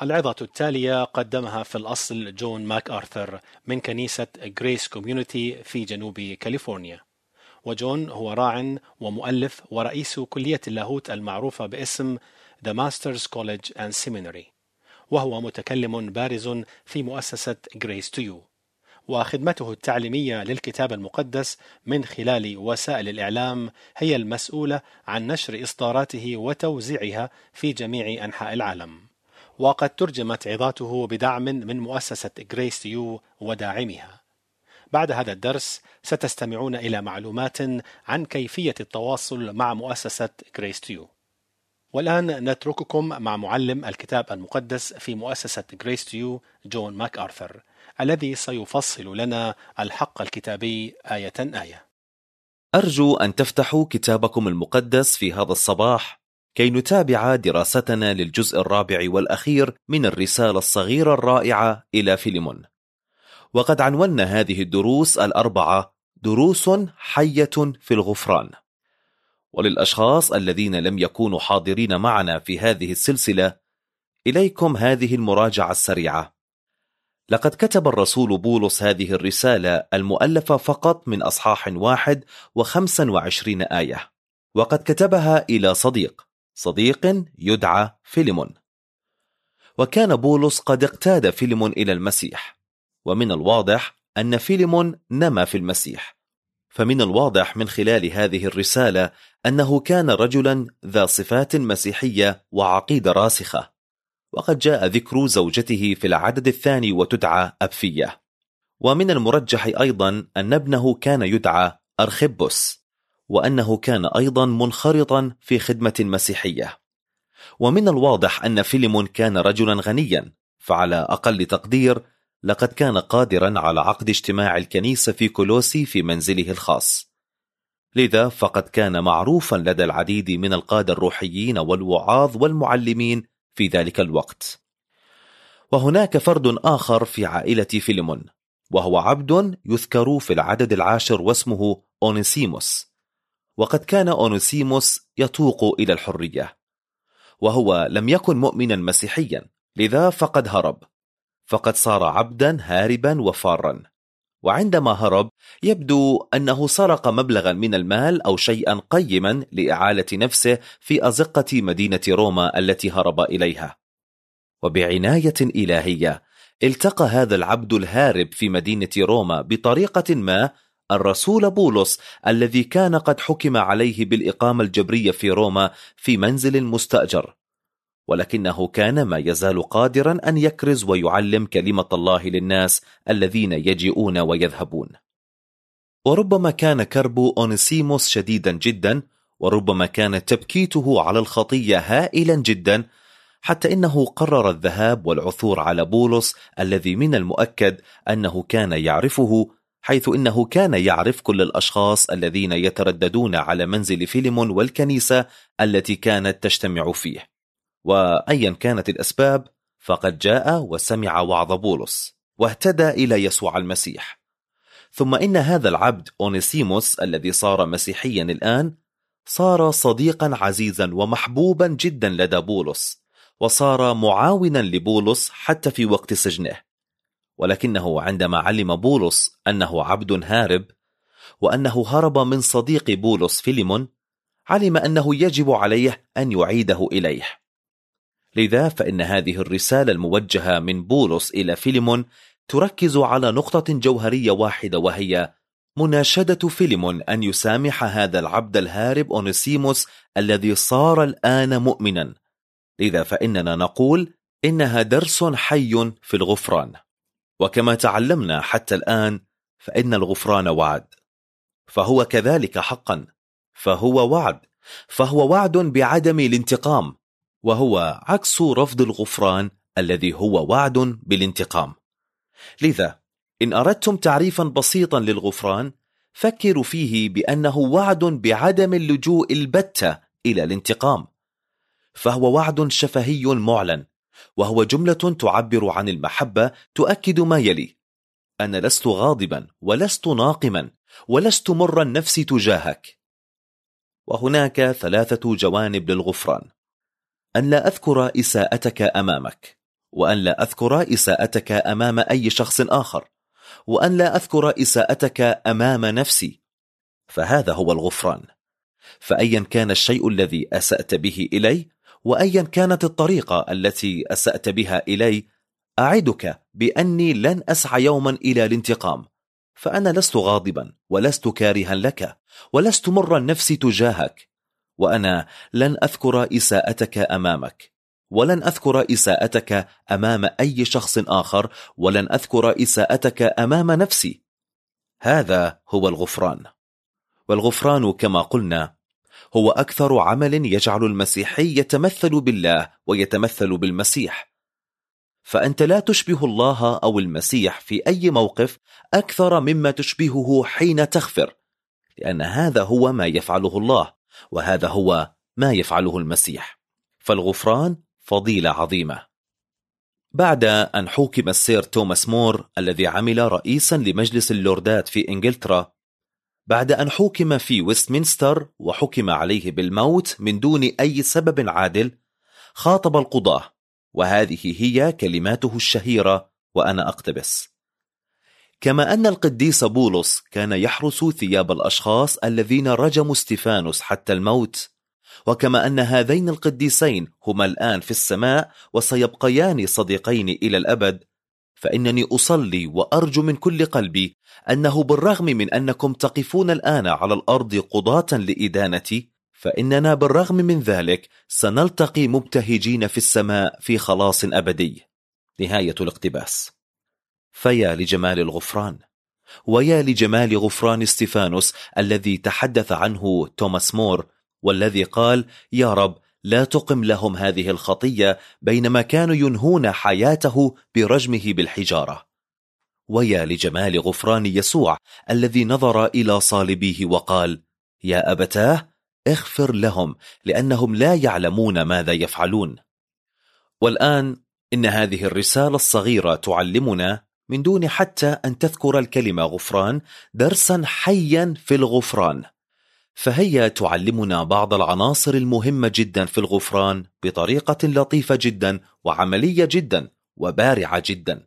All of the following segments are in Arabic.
العظة التالية قدمها في الأصل جون ماك آرثر من كنيسة غريس كوميونيتي في جنوب كاليفورنيا. وجون هو راع ومؤلف ورئيس كلية اللاهوت المعروفة باسم The Masters College and Seminary، وهو متكلم بارز في مؤسسة Grace to You، وخدمته التعليمية للكتاب المقدس من خلال وسائل الإعلام هي المسؤولة عن نشر إصداراته وتوزيعها في جميع أنحاء العالم. وقد ترجمت عظاته بدعم من مؤسسة Grace to You وداعمها. بعد هذا الدرس ستستمعون إلى معلومات عن كيفية التواصل مع مؤسسة Grace to You. والآن نترككم مع معلم الكتاب المقدس في مؤسسة Grace to You جون ماك آرثر، الذي سيفصل لنا الحق الكتابي آية آية. أرجو أن تفتحوا كتابكم المقدس في هذا الصباح كي نتابع دراستنا للجزء الرابع والأخير من الرسالة الصغيرة الرائعة إلى فيليمون. وقد عنونا هذه الدروس الأربعة دروس حية في الغفران. وللأشخاص الذين لم يكونوا حاضرين معنا في هذه السلسلة، إليكم هذه المراجعة السريعة. لقد كتب الرسول بولس هذه الرسالة المؤلفة فقط من أصحاح 21 آية، وقد كتبها إلى صديق يدعى فيليمون. وكان بولس قد اقتاد فيليمون إلى المسيح، ومن الواضح أن فيليمون نما في المسيح، فمن الواضح من خلال هذه الرسالة أنه كان رجلا ذا صفات مسيحية وعقيدة راسخة. وقد جاء ذكر زوجته في العدد الثاني وتدعى أبفية. ومن المرجح أيضا أن ابنه كان يدعى أرخبس، وأنه كان أيضا منخرطا في خدمة مسيحية. ومن الواضح أن فيليمون كان رجلا غنيا، فعلى أقل تقدير لقد كان قادرا على عقد اجتماع الكنيسة في كولوسي في منزله الخاص. لذا فقد كان معروفا لدى العديد من القادة الروحيين والوعاظ والمعلمين في ذلك الوقت. وهناك فرد آخر في عائلة فيليمون، وهو عبد يذكر في العدد 10 واسمه أونيسيموس. وقد كان أونيسيموس يتوق إلى الحرية، وهو لم يكن مؤمنا مسيحيا، لذا فقد هرب، فقد صار عبدا هاربا وفارا. وعندما هرب يبدو أنه سرق مبلغا من المال أو شيئا قيما لإعالة نفسه في أزقة مدينة روما التي هرب إليها. وبعناية إلهية التقى هذا العبد الهارب في مدينة روما بطريقة ما الرسول بولس، الذي كان قد حكم عليه بالإقامة الجبرية في روما في منزل مستأجر، ولكنه كان ما يزال قادرا أن يكرز ويعلم كلمة الله للناس الذين يجيئون ويذهبون. وربما كان كرب أونيسيموس شديدا جدا، وربما كان تبكيته على الخطية هائلا جدا، حتى إنه قرر الذهاب والعثور على بولس، الذي من المؤكد أنه كان يعرفه، حيث إنه كان يعرف كل الأشخاص الذين يترددون على منزل فيليمون والكنيسة التي كانت تجتمع فيه. وأيا كانت الأسباب، فقد جاء وسمع وعظ بولس واهتدى إلى يسوع المسيح. ثم إن هذا العبد أونيسيموس الذي صار مسيحيا الآن صار صديقا عزيزا ومحبوبا جدا لدى بولس، وصار معاونا لبولس حتى في وقت سجنه. ولكنه عندما علم بولس أنه عبد هارب، وأنه هرب من صديق بولس فيليمون، علم أنه يجب عليه أن يعيده إليه. لذا فإن هذه الرسالة الموجهة من بولس إلى فيليمون تركز على نقطة جوهرية واحدة، وهي مناشدة فيليمون أن يسامح هذا العبد الهارب أونيسيموس الذي صار الآن مؤمنا. لذا فإننا نقول إنها درس حي في الغفران. وكما تعلمنا حتى الآن، فإن الغفران وعد، فهو كذلك حقا، فهو وعد بعدم الانتقام، وهو عكس رفض الغفران الذي هو وعد بالانتقام. لذا إن أردتم تعريفا بسيطا للغفران، فكروا فيه بأنه وعد بعدم اللجوء البتة إلى الانتقام، فهو وعد شفهي معلن، وهو جملة تعبر عن المحبة تؤكد ما يلي: أنا لست غاضبا ولست ناقما ولست مر النفس تجاهك. وهناك 3 جوانب للغفران: أن لا أذكر إساءتك أمامك، وأن لا أذكر إساءتك أمام أي شخص آخر، وأن لا أذكر إساءتك أمام نفسي. فهذا هو الغفران. فأيا كان الشيء الذي أسأت به إلي، وأيا كانت الطريقة التي أسأت بها إلي، أعدك بأني لن أسعى يوما إلى الانتقام، فأنا لست غاضبا ولست كارها لك ولست مر النفس تجاهك، وأنا لن أذكر إساءتك أمامك، ولن أذكر إساءتك أمام أي شخص آخر، ولن أذكر إساءتك أمام نفسي. هذا هو الغفران. والغفران كما قلنا هو أكثر عمل يجعل المسيحي يتمثل بالله ويتمثل بالمسيح. فأنت لا تشبه الله أو المسيح في أي موقف أكثر مما تشبهه حين تغفر، لأن هذا هو ما يفعله الله، وهذا هو ما يفعله المسيح. فالغفران فضيلة عظيمة. بعد أن حوكم السير توماس مور الذي عمل رئيسا لمجلس اللوردات في إنجلترا، بعد أن حوكم في ويستمنستر وحكم عليه بالموت من دون أي سبب عادل، خاطب القضاة، وهذه هي كلماته الشهيرة وأنا أقتبس: كما أن القديس بولس كان يحرس ثياب الأشخاص الذين رجموا استفانوس حتى الموت، وكما أن هذين القديسين هما الآن في السماء وسيبقيان صديقين إلى الأبد، فإنني أصلي وأرجو من كل قلبي أنه بالرغم من أنكم تقفون الآن على الأرض قضاة لإدانتي، فإننا بالرغم من ذلك سنلتقي مبتهجين في السماء في خلاص أبدي. نهاية الاقتباس. فيا لجمال الغفران، ويا لجمال غفران استفانوس الذي تحدث عنه توماس مور، والذي قال: يا رب لا تقم لهم هذه الخطية، بينما كانوا ينهون حياته برجمه بالحجارة. ويا لجمال غفران يسوع الذي نظر إلى صالبيه وقال: يا أبتاه اغفر لهم لأنهم لا يعلمون ماذا يفعلون. والآن إن هذه الرسالة الصغيرة تعلمنا من دون حتى أن تذكر الكلمة غفران درسا حيا في الغفران، فهي تعلمنا بعض العناصر المهمة جدا في الغفران بطريقة لطيفة جدا وعملية جدا وبارعة جدا.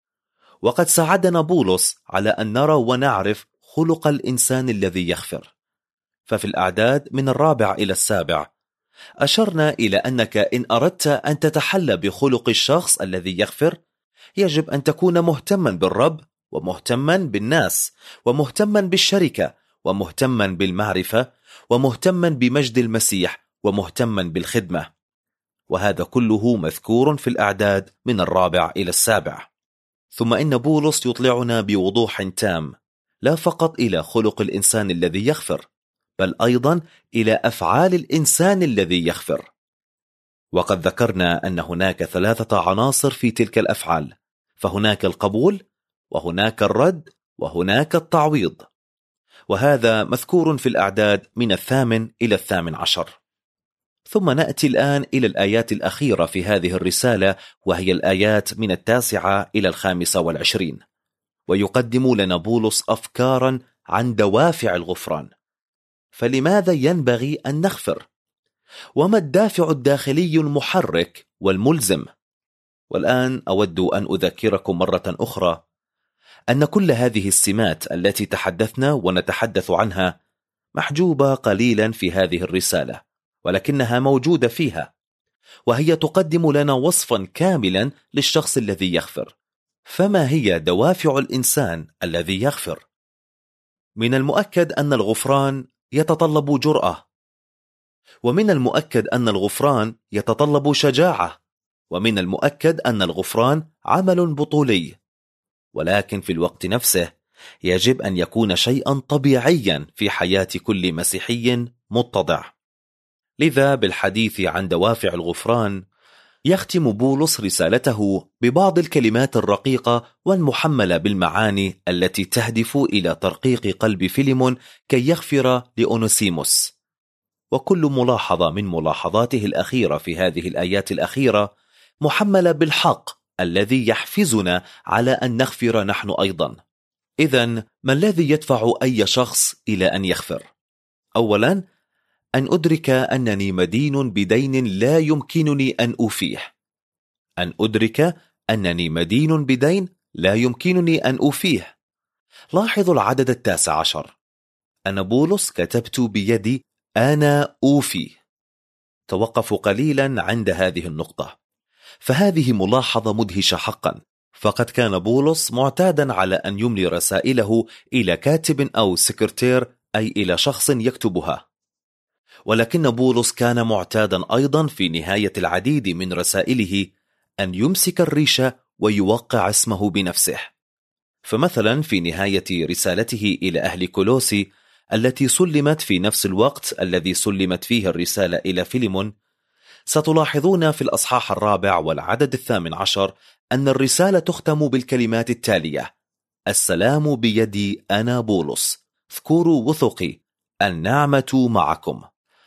وقد ساعدنا بولس على أن نرى ونعرف خلق الإنسان الذي يغفر. ففي الأعداد من 4 إلى 7 أشرنا إلى أنك إن أردت أن تتحلى بخلق الشخص الذي يغفر، يجب أن تكون مهتما بالرب، ومهتما بالناس، ومهتما بالشركة، ومهتما بالمعرفة، ومهتما بمجد المسيح، ومهتما بالخدمة. وهذا كله مذكور في الأعداد من 4 إلى 7. ثم إن بولس يطلعنا بوضوح تام لا فقط إلى خلق الإنسان الذي يغفر، بل أيضا إلى أفعال الإنسان الذي يغفر. وقد ذكرنا أن هناك 3 عناصر في تلك الأفعال، فهناك القبول، وهناك الرد، وهناك التعويض. وهذا مذكور في الأعداد من 8 إلى 18. ثم نأتي الآن إلى الآيات الأخيرة في هذه الرسالة، وهي الآيات من 9 إلى 25. ويقدم لنا بولس أفكارا عن دوافع الغفران. فلماذا ينبغي أن نغفر؟ وما الدافع الداخلي المحرك والملزم؟ والآن أود أن أذكركم مرة أخرى أن كل هذه السمات التي تحدثنا ونتحدث عنها محجوبة قليلا في هذه الرسالة، ولكنها موجودة فيها، وهي تقدم لنا وصفا كاملا للشخص الذي يغفر. فما هي دوافع الإنسان الذي يغفر؟ من المؤكد أن الغفران يتطلب جرأة، ومن المؤكد أن الغفران يتطلب شجاعة، ومن المؤكد أن الغفران عمل بطولي، ولكن في الوقت نفسه يجب أن يكون شيئا طبيعيا في حياة كل مسيحي متضع. لذا بالحديث عن دوافع الغفران يختم بولس رسالته ببعض الكلمات الرقيقة والمحملة بالمعاني التي تهدف إلى ترقيق قلب فيليمون كي يغفر لأونوسيموس. وكل ملاحظة من ملاحظاته الأخيرة في هذه الآيات الأخيرة محملة بالحق الذي يحفزنا على أن نغفر نحن أيضا. إذن ما الذي يدفع أي شخص إلى أن يغفر؟ أولا، أن أدرك أنني مدين بدين لا يمكنني أن أوفيه. أن أدرك أنني مدين بدين لا يمكنني أن أوفيه. لاحظوا العدد 19: أنا بولس كتبت بيدي أنا أوفي. توقفوا قليلا عند هذه النقطة، فهذه ملاحظة مدهشة حقا، فقد كان بولس معتادا على أن يملي رسائله إلى كاتب أو سكرتير، أي إلى شخص يكتبها. ولكن بولس كان معتادا أيضا في نهاية العديد من رسائله أن يمسك الريشة ويوقع اسمه بنفسه. فمثلا في نهاية رسالته إلى أهل كولوسي التي سلمت في نفس الوقت الذي سلمت فيه الرسالة إلى فيليمون، ستلاحظون في الأصحاح 4 والعدد 18 أن الرسالة تختم بالكلمات التالية: السلام بيدي أنا بولس، اذكروا وثقي، النعمة معكم.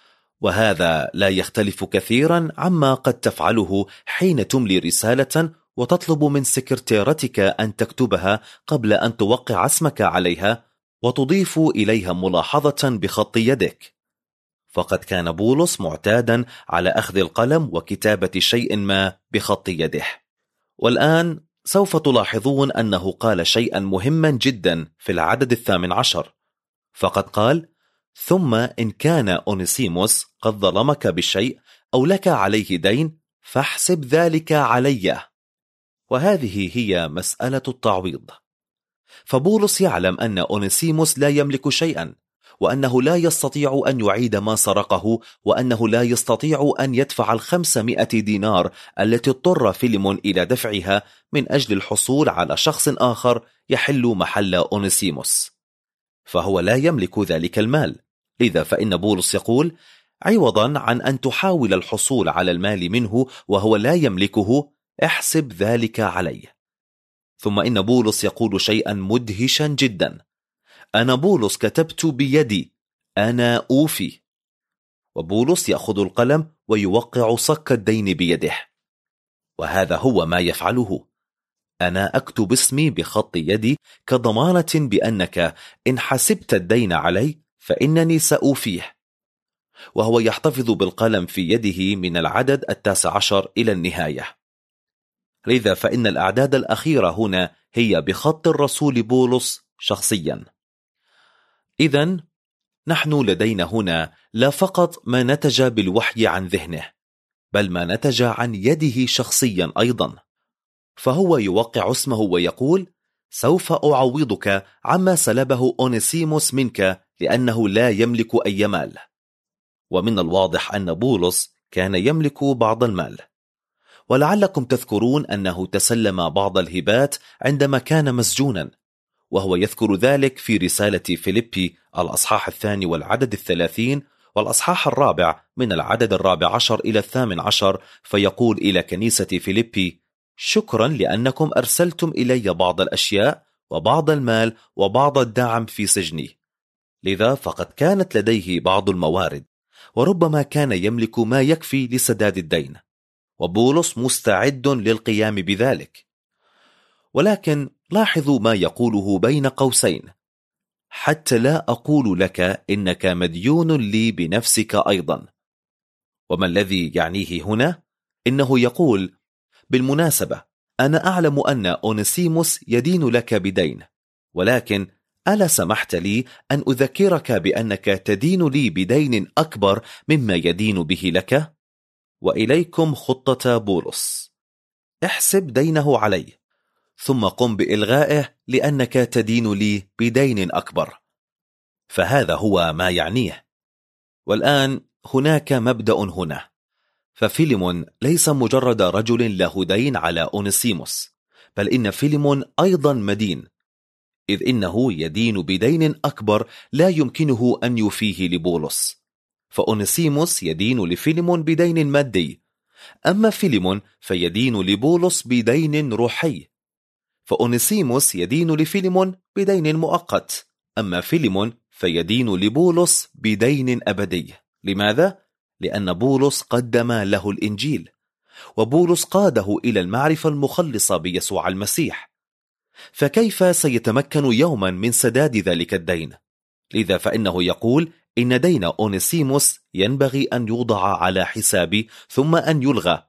وهذا لا يختلف كثيرا عما قد تفعله حين تملي رسالة وتطلب من سكرتيرتك أن تكتبها قبل أن توقع اسمك عليها وتضيف إليها ملاحظة بخط يدك. فقد كان بولس معتادا على أخذ القلم وكتابة شيء ما بخط يده. والآن سوف تلاحظون أنه قال شيئا مهما جدا في العدد 18، فقد قال: ثم إن كان أونيسيموس قد ظلمك بشيء أو لك عليه دين فاحسب ذلك علي. وهذه هي مسألة التعويض. فبولس يعلم أن أونيسيموس لا يملك شيئا، وأنه لا يستطيع أن يعيد ما سرقه، وأنه لا يستطيع أن يدفع 500 دينار التي اضطر فيليمون إلى دفعها من أجل الحصول على شخص آخر يحل محل أونيسيموس، فهو لا يملك ذلك المال. لذا فإن بولس يقول: عوضا عن أن تحاول الحصول على المال منه وهو لا يملكه، احسب ذلك عليه. ثم إن بولس يقول شيئا مدهشا جدا: أنا بولس كتبت بيدي أنا أوفي. وبولس يأخذ القلم ويوقع صك الدين بيده، وهذا هو ما يفعله. أنا أكتب اسمي بخط يدي كضمانة بأنك إن حسبت الدين علي فإنني سأوفيه. وهو يحتفظ بالقلم في يده من العدد 19 إلى النهاية. لذا فإن الأعداد الأخيرة هنا هي بخط الرسول بولس شخصيا. إذن نحن لدينا هنا لا فقط ما نتج بالوحي عن ذهنه، بل ما نتج عن يده شخصيا أيضا. فهو يوقع اسمه ويقول: سوف أعوضك عما سلبه أونيسيموس منك لأنه لا يملك أي مال. ومن الواضح أن بولس كان يملك بعض المال، ولعلكم تذكرون أنه تسلم بعض الهبات عندما كان مسجونا، وهو يذكر ذلك في رسالة فيليبي الأصحاح 2 والعدد 30 والأصحاح 4 من العدد 14 إلى 18، فيقول إلى كنيسة فيليبي: شكرا لأنكم أرسلتم إلي بعض الأشياء وبعض المال وبعض الدعم في سجني. لذا فقد كانت لديه بعض الموارد، وربما كان يملك ما يكفي لسداد الدين، وبولس مستعد للقيام بذلك. ولكن لاحظوا ما يقوله بين قوسين: حتى لا أقول لك إنك مديون لي بنفسك أيضا. وما الذي يعنيه هنا؟ إنه يقول: بالمناسبة أنا أعلم أن أونيسيموس يدين لك بدين، ولكن ألا سمحت لي أن أذكرك بأنك تدين لي بدين أكبر مما يدين به لك؟ وإليكم خطة بولس: احسب دينه علي، ثم قم بإلغائه لأنك تدين لي بدين أكبر. فهذا هو ما يعنيه. والآن هناك مبدأ هنا، ففيليمون ليس مجرد رجل له دين على أونيسيموس، بل إن فيليمون أيضا مدين، إذ إنه يدين بدين أكبر لا يمكنه أن يفيه لبولس. فأونيسيموس يدين لفيليمون بدين مادي، أما فيليمون فيدين لبولس بدين روحي. فأونيسيموس يدين لفيليمون بدين مؤقت، أما فيليمون فيدين لبولس بدين أبدي. لماذا؟ لأن بولس قدم له الإنجيل، وبولس قاده إلى المعرفة المخلصة بيسوع المسيح، فكيف سيتمكن يوما من سداد ذلك الدين؟ لذا فإنه يقول: إن دين أونيسيموس ينبغي أن يوضع على حسابي ثم أن يلغى،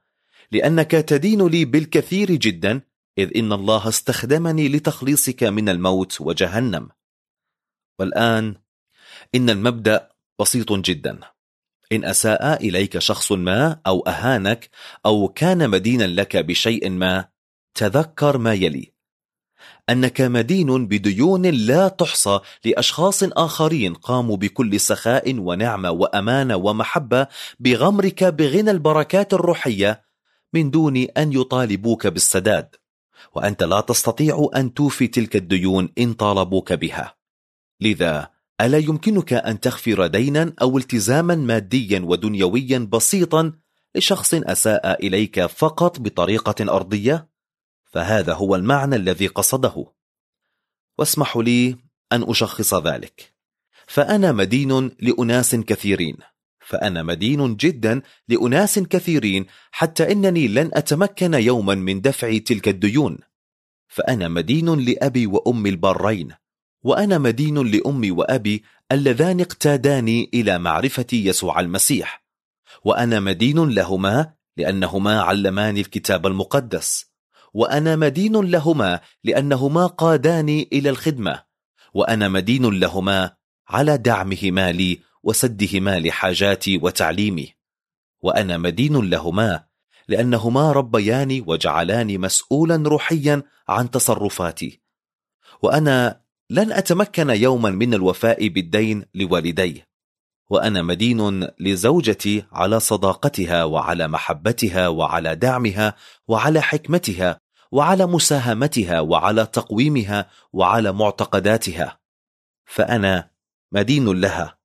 لأنك تدين لي بالكثير جدا، إذ إن الله استخدمني لتخليصك من الموت وجهنم. والآن إن المبدأ بسيط جدا. إن أساء إليك شخص ما أو أهانك أو كان مدينا لك بشيء ما، تذكر ما يلي: أنك مدين بديون لا تحصى لأشخاص آخرين قاموا بكل سخاء ونعمة وأمانة ومحبة بغمرك بغنى البركات الروحية من دون أن يطالبوك بالسداد، وأنت لا تستطيع أن توفي تلك الديون إن طالبوك بها. لذا ألا يمكنك أن تغفر دينا أو التزاما ماديا ودنيويا بسيطا لشخص أساء إليك فقط بطريقة أرضية؟ فهذا هو المعنى الذي قصده. واسمحوا لي أن أشخص ذلك. فأنا مدين لأناس كثيرين، فأنا مدين جدا لأناس كثيرين، حتى إنني لن أتمكن يوما من دفع تلك الديون. فأنا مدين لأبي وأمي البرين، وأنا مدين لأمي وأبي اللذان اقتاداني إلى معرفة يسوع المسيح، وأنا مدين لهما لأنهما علماني الكتاب المقدس، وأنا مدين لهما لأنهما قاداني إلى الخدمة، وأنا مدين لهما على دعمهما لي وسدهما لحاجاتي وتعليمي، وأنا مدين لهما لأنهما ربياني وجعلاني مسؤولا روحيا عن تصرفاتي. وأنا لن أتمكن يوما من الوفاء بالدين لوالدي. وأنا مدين لزوجتي على صداقتها وعلى محبتها وعلى دعمها وعلى حكمتها وعلى مساهمتها وعلى تقويمها وعلى معتقداتها. فأنا مدين لها.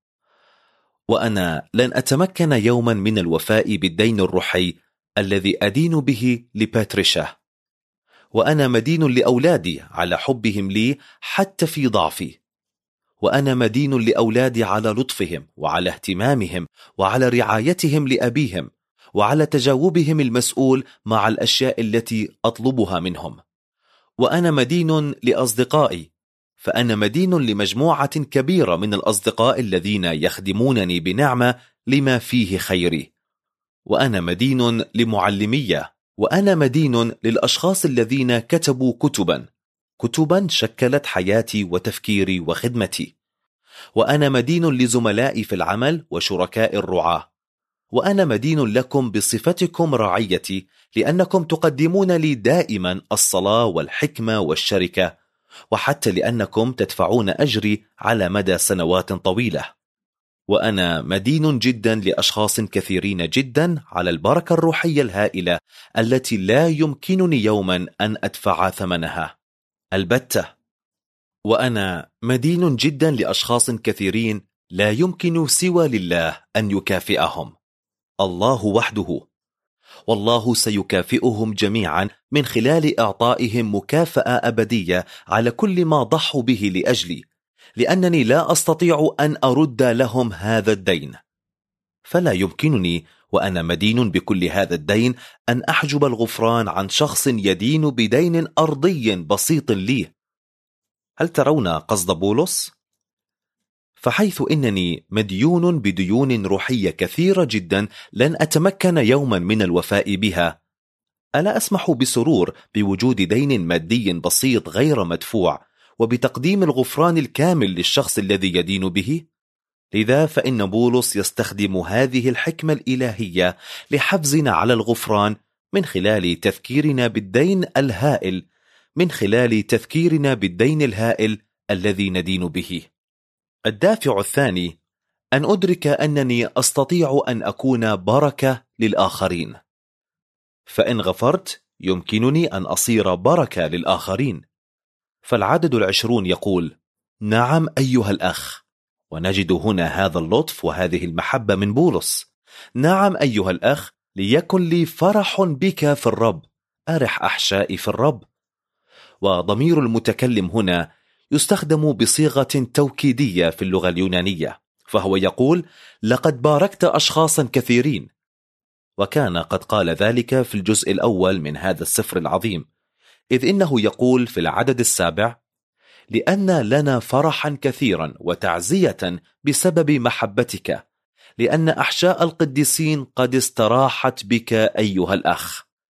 وأنا لن أتمكن يوما من الوفاء بالدين الروحي الذي أدين به لباتريشا. وأنا مدين لأولادي على حبهم لي حتى في ضعفي. وأنا مدين لأولادي على لطفهم وعلى اهتمامهم وعلى رعايتهم لأبيهم وعلى تجاوبهم المسؤول مع الأشياء التي أطلبها منهم. وأنا مدين لأصدقائي، فأنا مدين لمجموعة كبيرة من الأصدقاء الذين يخدمونني بنعمة لما فيه خيري. وأنا مدين لمعلمية، وأنا مدين للأشخاص الذين كتبوا كتبا شكلت حياتي وتفكيري وخدمتي. وأنا مدين لزملائي في العمل وشركاء الرعاة. وأنا مدين لكم بصفتكم رعيتي، لأنكم تقدمون لي دائما الصلاة والحكمة والشركة، وحتى لأنكم تدفعون أجري على مدى سنوات طويلة. وأنا مدين جدا لأشخاص كثيرين جدا على البركة الروحية الهائلة التي لا يمكنني يوما أن أدفع ثمنها البتة. وأنا مدين جدا لأشخاص كثيرين لا يمكن سوى لله أن يكافئهم، الله وحده. والله سيكافئهم جميعا من خلال إعطائهم مكافأة أبدية على كل ما ضحوا به لأجلي، لأنني لا أستطيع أن أرد لهم هذا الدين. فلا يمكنني وأنا مدين بكل هذا الدين أن أحجب الغفران عن شخص يدين بدين أرضي بسيط لي. هل ترون قصد بولس؟ فحيث إنني مديون بديون روحية كثيرة جدا لن أتمكن يوما من الوفاء بها، ألا أسمح بسرور بوجود دين مادي بسيط غير مدفوع وبتقديم الغفران الكامل للشخص الذي يدين به؟ لذا فإن بولس يستخدم هذه الحكمة الإلهية لحفزنا على الغفران من خلال تذكيرنا بالدين الهائل الذي ندين به. الدافع الثاني أن أدرك أنني أستطيع أن أكون بركة للآخرين. فإن غفرت يمكنني أن أصير بركة للآخرين. فالعدد 20 يقول: نعم أيها الأخ. ونجد هنا هذا اللطف وهذه المحبة من بولس. نعم أيها الأخ، ليكن لي فرح بك في الرب، أرح أحشائي في الرب. وضمير المتكلم هنا يستخدم بصيغة توكيدية في اللغة اليونانية، فهو يقول: لقد باركت أشخاصا كثيرين. وكان قد قال ذلك في الجزء الأول من هذا السفر العظيم، إذ إنه يقول في العدد 7: لأن لنا فرحا كثيرا وتعزية بسبب محبتك، لأن أحشاء القديسين قد استراحت بك أيها الأخ.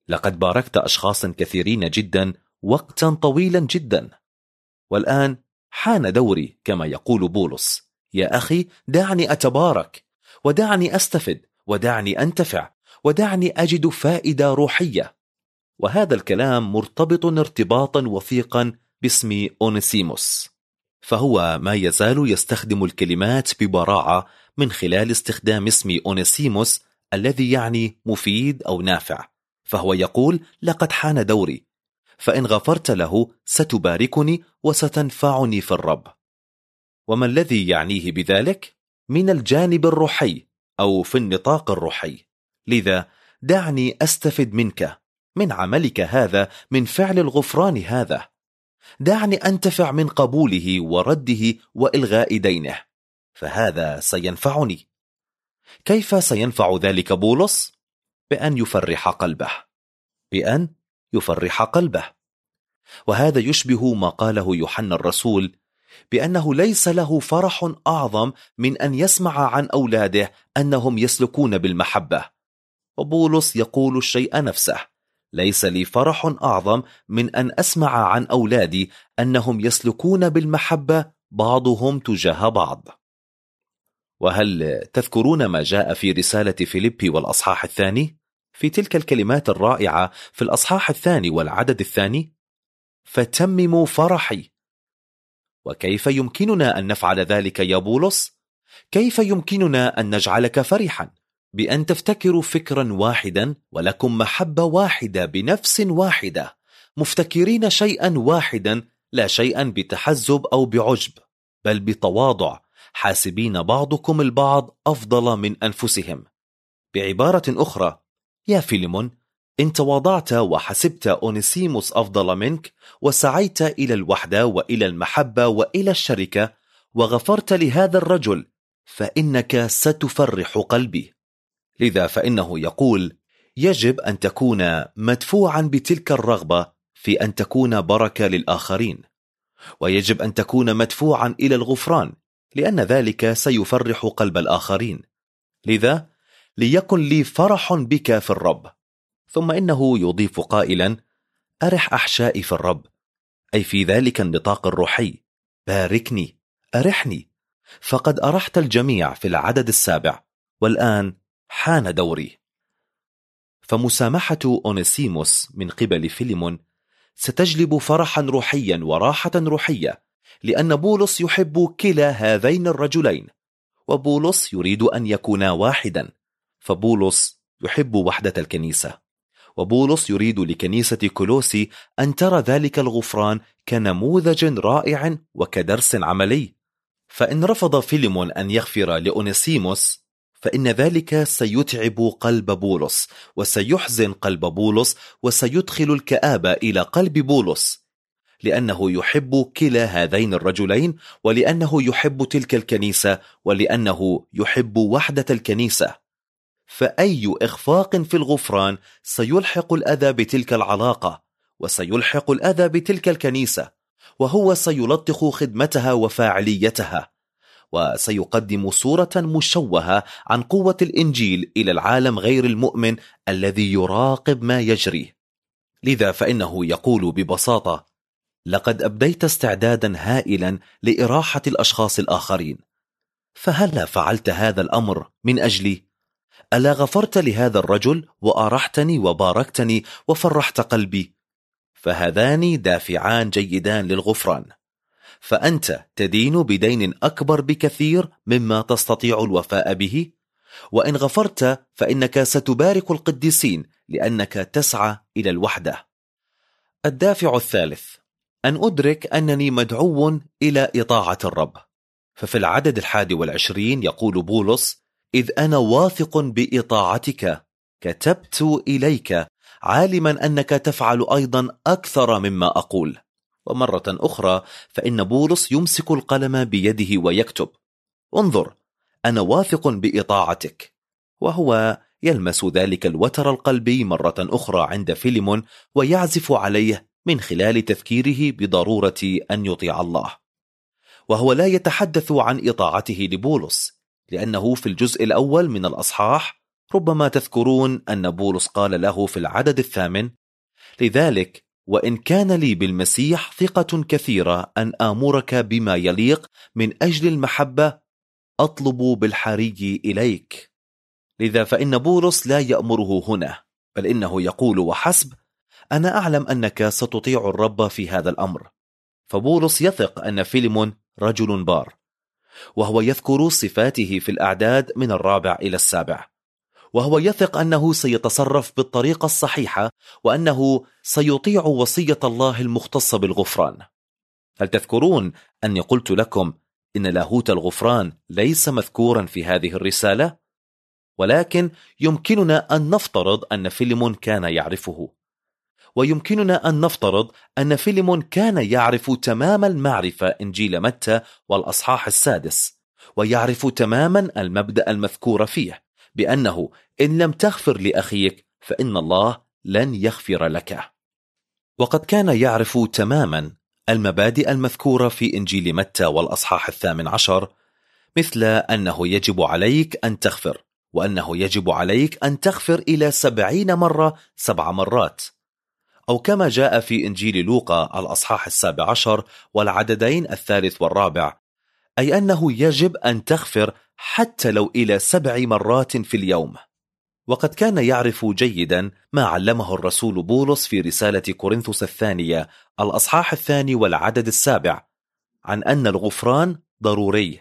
لقد باركت أشخاصا كثيرين جدا وقتا طويلا جدا، والآن حان دوري كما يقول بولس. يا أخي دعني أتبارك، ودعني أستفد، ودعني أنتفع، ودعني أجد فائدة روحية. وهذا الكلام مرتبط ارتباطا وثيقا باسم أونيسيموس، فهو ما يزال يستخدم الكلمات ببراعة من خلال استخدام اسم أونيسيموس الذي يعني مفيد أو نافع. فهو يقول لقد حان دوري، فإن غفرت له ستباركني وستنفعني في الرب. وما الذي يعنيه بذلك؟ من الجانب الروحي أو في النطاق الروحي. لذا دعني أستفد منك، من عملك هذا، من فعل الغفران هذا. دعني أنتفع من قبوله ورده وإلغاء دينه، فهذا سينفعني. كيف سينفع ذلك بولس؟ بأن يفرح قلبه، بأن يفرح قلبه. وهذا يشبه ما قاله يوحنا الرسول بأنه ليس له فرح أعظم من أن يسمع عن أولاده أنهم يسلكون بالمحبة. وبولس يقول الشيء نفسه: ليس لي فرح أعظم من أن أسمع عن أولادي أنهم يسلكون بالمحبة بعضهم تجاه بعض. وهل تذكرون ما جاء في رسالة فيليبي والأصحاح الثاني؟ في تلك الكلمات الرائعة في الأصحاح الثاني والعدد الثاني: فتمموا فرحي. وكيف يمكننا أن نفعل ذلك يا بولس؟ كيف يمكننا أن نجعلك فرحا؟ بأن تفتكروا فكرا واحدا، ولكم محبة واحدة بنفس واحدة، مفتكرين شيئا واحدا، لا شيئا بتحزب أو بعجب، بل بتواضع، حاسبين بعضكم البعض أفضل من أنفسهم. بعبارة أخرى يا فيليمون، إن تواضعت وحسبت أونيسيموس أفضل منك، وسعيت إلى الوحدة وإلى المحبة وإلى الشركة، وغفرت لهذا الرجل، فإنك ستفرح قلبي. لذا فإنه يقول يجب أن تكون مدفوعا بتلك الرغبة في أن تكون بركة للآخرين، ويجب أن تكون مدفوعا إلى الغفران، لأن ذلك سيفرح قلب الآخرين. لذا ليكن لي فرح بك في الرب. ثم إنه يضيف قائلا: أرح أحشائي في الرب، أي في ذلك النطاق الروحي. باركني، أرحني، فقد أرحت الجميع في العدد 7، والآن حان دوري. فمسامحة أونيسيموس من قبل فيليمون ستجلب فرحا روحيا وراحة روحية، لأن بولس يحب كلا هذين الرجلين، وبولس يريد أن يكونا واحدا. فبولس يحب وحدة الكنيسة، وبولس يريد لكنيسة كولوسي أن ترى ذلك الغفران كنموذج رائع وكدرس عملي. فإن رفض فيليمون أن يغفر لأونيسيموس، فإن ذلك سيتعب قلب بولس، وسيحزن قلب بولس، وسيدخل الكآبة إلى قلب بولس، لأنه يحب كلا هذين الرجلين، ولأنه يحب تلك الكنيسة، ولأنه يحب وحدة الكنيسة. فأي إخفاق في الغفران سيلحق الأذى بتلك العلاقة، وسيلحق الأذى بتلك الكنيسة، وهو سيلطخ خدمتها وفاعليتها، وسيقدم صورة مشوهة عن قوة الإنجيل إلى العالم غير المؤمن الذي يراقب ما يجري. لذا فإنه يقول ببساطة: لقد أبديت استعدادا هائلا لإراحة الأشخاص الآخرين، فهل فعلت هذا الأمر من أجلي؟ ألا غفرت لهذا الرجل وأرحتني وباركتني وفرحت قلبي؟ فهذان دافعان جيدان للغفران. فأنت تدين بدين أكبر بكثير مما تستطيع الوفاء به، وإن غفرت فإنك ستبارك القديسين، لأنك تسعى إلى الوحدة. الدافع الثالث: أن أدرك أنني مدعو إلى إطاعة الرب. ففي العدد 21 يقول بولس: إذ أنا واثق بإطاعتك كتبت إليك، عالما أنك تفعل أيضا أكثر مما أقول. ومرة أخرى فإن بولس يمسك القلم بيده ويكتب: انظر، أنا واثق بإطاعتك. وهو يلمس ذلك الوتر القلبي مرة أخرى عند فيليمون، ويعزف عليه من خلال تذكيره بضرورة أن يطيع الله. وهو لا يتحدث عن إطاعته لبولس، لأنه في الجزء الأول من الأصحاح ربما تذكرون أن بولس قال له في العدد 8: لذلك وإن كان لي بالمسيح ثقة كثيرة أن آمرك بما يليق من أجل المحبة أطلب بالحري إليك. لذا فإن بولس لا يأمره هنا، بل إنه يقول وحسب: أنا أعلم أنك ستطيع الرب في هذا الأمر. فبولس يثق أن فيليمون رجل بار، وهو يذكر صفاته في الأعداد من 4 إلى 7، وهو يثق أنه سيتصرف بالطريقة الصحيحة، وأنه سيطيع وصية الله المختصة بالغفران. هل تذكرون أني قلت لكم إن لاهوت الغفران ليس مذكورا في هذه الرسالة؟ ولكن يمكننا أن نفترض أن فيليمون كان يعرفه، ويمكننا أن نفترض أن فيليمون كان يعرف تمام المعرفة إنجيل متى والأصحاح 6، ويعرف تماما المبدأ المذكور فيه، بأنه إن لم تغفر لأخيك فإن الله لن يغفر لك. وقد كان يعرف تماما المبادئ المذكورة في إنجيل متى والأصحاح 18، مثل أنه يجب عليك أن تغفر، وأنه يجب عليك أن تغفر إلى 70 مرة 7 مرات، أو كما جاء في إنجيل لوقا الأصحاح 17 والعددين 3 و4، أي أنه يجب أن تغفر حتى لو إلى 7 مرات في اليوم. وقد كان يعرف جيدا ما علمه الرسول بولس في رسالة كورنثوس الثانية الأصحاح 2 والعدد 7 عن أن الغفران ضروري.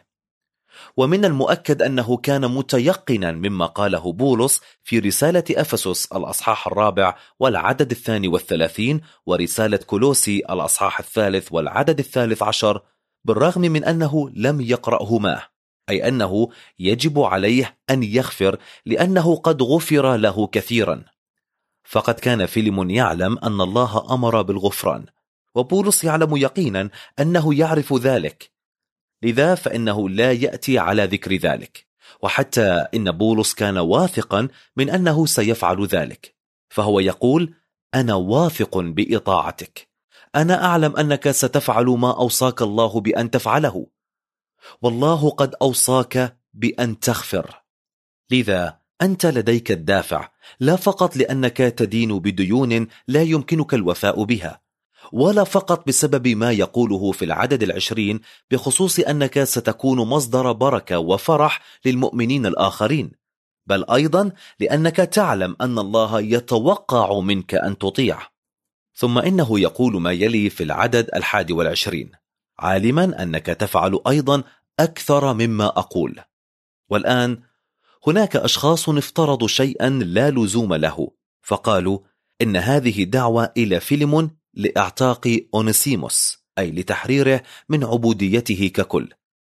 ومن المؤكد أنه كان متيقنا مما قاله بولس في رسالة أفسس الأصحاح 4 والعدد 32، ورسالة كولوسي الأصحاح 3 والعدد 13، بالرغم من أنه لم يقرأهما، أي أنه يجب عليه أن يغفر لأنه قد غفر له كثيرا. فقد كان فيليمون يعلم أن الله أمر بالغفران، وبولس يعلم يقينا أنه يعرف ذلك، لذا فإنه لا يأتي على ذكر ذلك. وحتى إن بولس كان واثقا من أنه سيفعل ذلك، فهو يقول: أنا واثق بإطاعتك، أنا أعلم أنك ستفعل ما أوصاك الله بأن تفعله، والله قد أوصاك بأن تغفر. لذا أنت لديك الدافع، لا فقط لأنك تدين بديون لا يمكنك الوفاء بها، ولا فقط بسبب ما يقوله في العدد 20 بخصوص أنك ستكون مصدر بركة وفرح للمؤمنين الآخرين، بل أيضا لأنك تعلم أن الله يتوقع منك أن تطيع. ثم إنه يقول ما يلي في العدد 21: عالما أنك تفعل أيضا أكثر مما أقول. والآن هناك أشخاص افترضوا شيئا لا لزوم له، فقالوا إن هذه دعوة إلى فيليمون لإعتاق أونيسيموس، أي لتحريره من عبوديته ككل،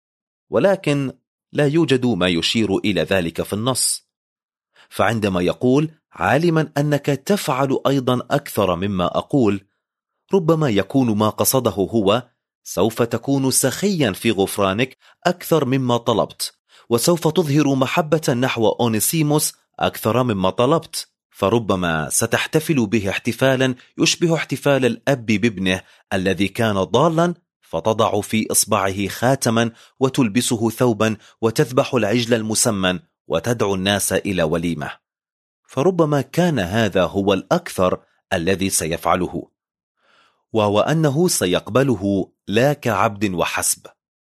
ولكن لا يوجد ما يشير إلى ذلك في النص. فعندما يقول عالما أنك تفعل أيضا أكثر مما أقول، ربما يكون ما قصده هو: سوف تكون سخيا في غفرانك أكثر مما طلبت، وسوف تظهر محبة نحو أونيسيموس أكثر مما طلبت، فربما ستحتفل به احتفالا يشبه احتفال الأب بابنه الذي كان ضالا، فتضع في إصبعه خاتما وتلبسه ثوبا وتذبح العجل المسمن وتدعو الناس إلى وليمة. فربما كان هذا هو الأكثر الذي سيفعله، وهو أنه سيقبله لا كعبد وحسب.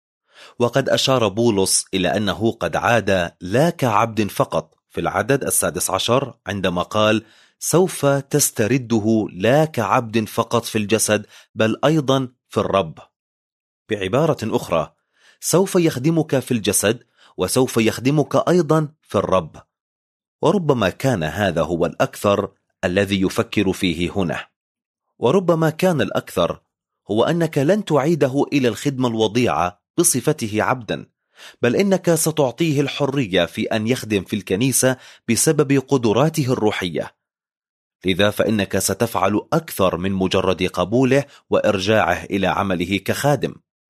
وقد أشار بولس إلى أنه قد عاد لا كعبد فقط في العدد 16 عندما قال: سوف تسترده لا كعبد فقط في الجسد بل أيضا في الرب. بعبارة أخرى، سوف يخدمك في الجسد وسوف يخدمك أيضا في الرب. وربما كان هذا هو الأكثر الذي يفكر فيه هنا. وربما كان الأكثر هو أنك لن تعيده إلى الخدمة الوضيعة بصفته عبدا، بل إنك ستعطيه الحرية في أن يخدم في الكنيسة بسبب قدراته الروحية. لذا فإنك ستفعل أكثر من مجرد قبوله وإرجاعه إلى عمله كخادم،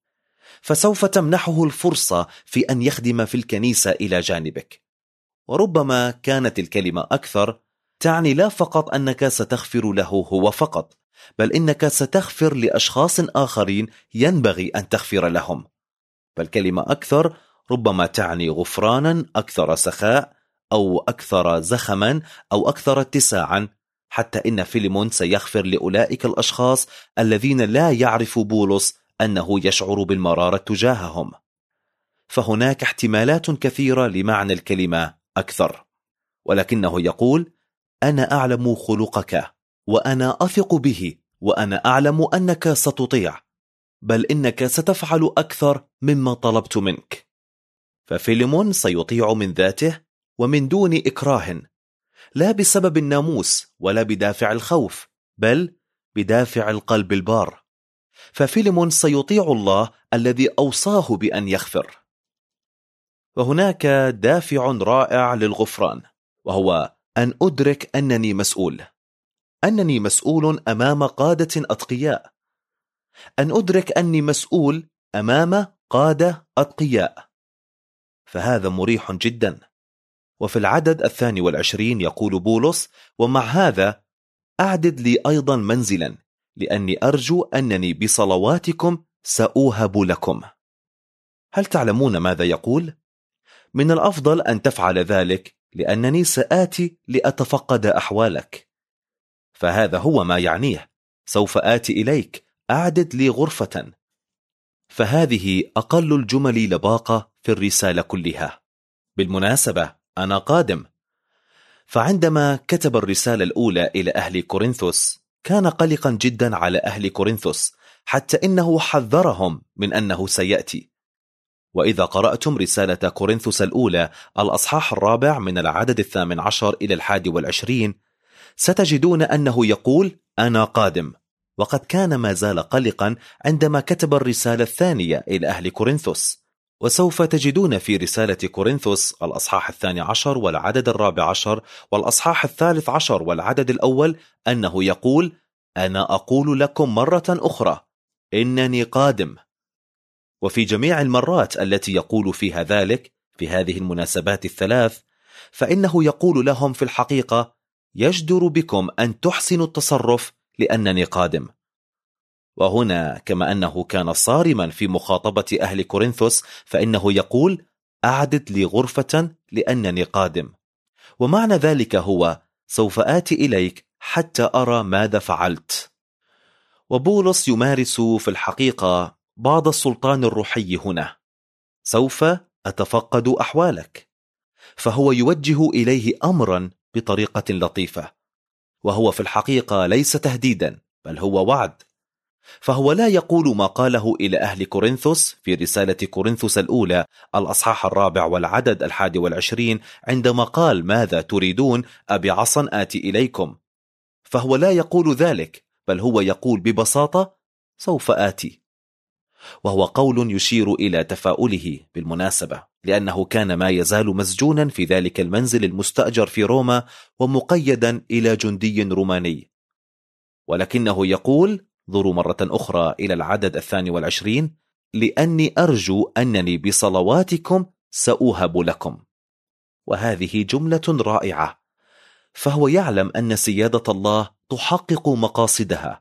فسوف تمنحه الفرصة في أن يخدم في الكنيسة إلى جانبك. وربما كانت الكلمة أكثر تعني لا فقط أنك ستغفر له هو فقط، بل إنك ستغفر لأشخاص آخرين ينبغي أن تغفر لهم. فالكلمة أكثر ربما تعني غفرانا أكثر سخاء، أو أكثر زخما أو أكثر اتساعا، حتى إن فيليمون سيغفر لأولئك الأشخاص الذين لا يعرف بولس أنه يشعر بالمرارة تجاههم. فهناك احتمالات كثيرة لمعنى الكلمة أكثر، ولكنه يقول: أنا أعلم خلقك وأنا أثق به، وأنا أعلم أنك ستطيع، بل إنك ستفعل أكثر مما طلبت منك. ففيليمون سيطيع من ذاته ومن دون إكراه، لا بسبب الناموس ولا بدافع الخوف، بل بدافع القلب البار. ففيليمون سيطيع الله الذي أوصاه بأن يغفر. وهناك دافع رائع للغفران، وهو أن أدرك أنني مسؤول أمام قادة أتقياء، أن أدرك أني مسؤول أمام قادة أتقياء. فهذا مريح جدا. وفي العدد 22 يقول بولس: ومع هذا أعدد لي أيضا منزلا، لأني أرجو أنني بصلواتكم سأوهب لكم. هل تعلمون ماذا يقول؟ من الأفضل أن تفعل ذلك، لأنني سآتي لأتفقد أحوالك. فهذا هو ما يعنيه: سوف آتي إليك، أعدد لي غرفة. فهذه أقل الجمل لباقة في الرسالة كلها. بالمناسبة أنا قادم. فعندما كتب الرسالة الأولى إلى أهل كورنثوس كان قلقا جدا على أهل كورنثوس، حتى إنه حذرهم من أنه سيأتي. وإذا قرأتم رسالة كورنثوس الأولى الأصحاح 4 من العدد 18 إلى 21 ستجدون أنه يقول: أنا قادم. وقد كان ما زال قلقا عندما كتب الرسالة الثانية إلى أهل كورنثوس. وسوف تجدون في رسالة كورنثوس الأصحاح 12 والعدد 14 والأصحاح 13 والعدد الأول أنه يقول: أنا أقول لكم مرة أخرى إنني قادم. وفي جميع المرات التي يقول فيها ذلك في هذه المناسبات الثلاث، فإنه يقول لهم في الحقيقة: يجدر بكم أن تحسنوا التصرف لأنني قادم. وهنا كما أنه كان صارما في مخاطبة أهل كورنثوس، فإنه يقول: أعدد لي غرفة لأنني قادم. ومعنى ذلك هو: سوف آتي إليك حتى أرى ماذا فعلت. وبولس يمارس في الحقيقة بعض السلطان الروحي هنا: سوف أتفقد أحوالك. فهو يوجه إليه أمرا بطريقة لطيفة، وهو في الحقيقة ليس تهديدا، بل هو وعد. فهو لا يقول ما قاله إلى أهل كورنثوس في رسالة كورنثوس الأولى الأصحاح 4 والعدد 21 عندما قال: ماذا تريدون؟ أبعصا آتي إليكم. فهو لا يقول ذلك، بل هو يقول ببساطة: سوف آتي. وهو قول يشير إلى تفاؤله بالمناسبة، لأنه كان ما يزال مسجونا في ذلك المنزل المستأجر في روما ومقيدا إلى جندي روماني. ولكنه يقول، ضروا مرة أخرى إلى العدد 22: لأني أرجو أنني بصلواتكم سأوهب لكم. وهذه جملة رائعة. فهو يعلم أن سيادة الله تحقق مقاصدها،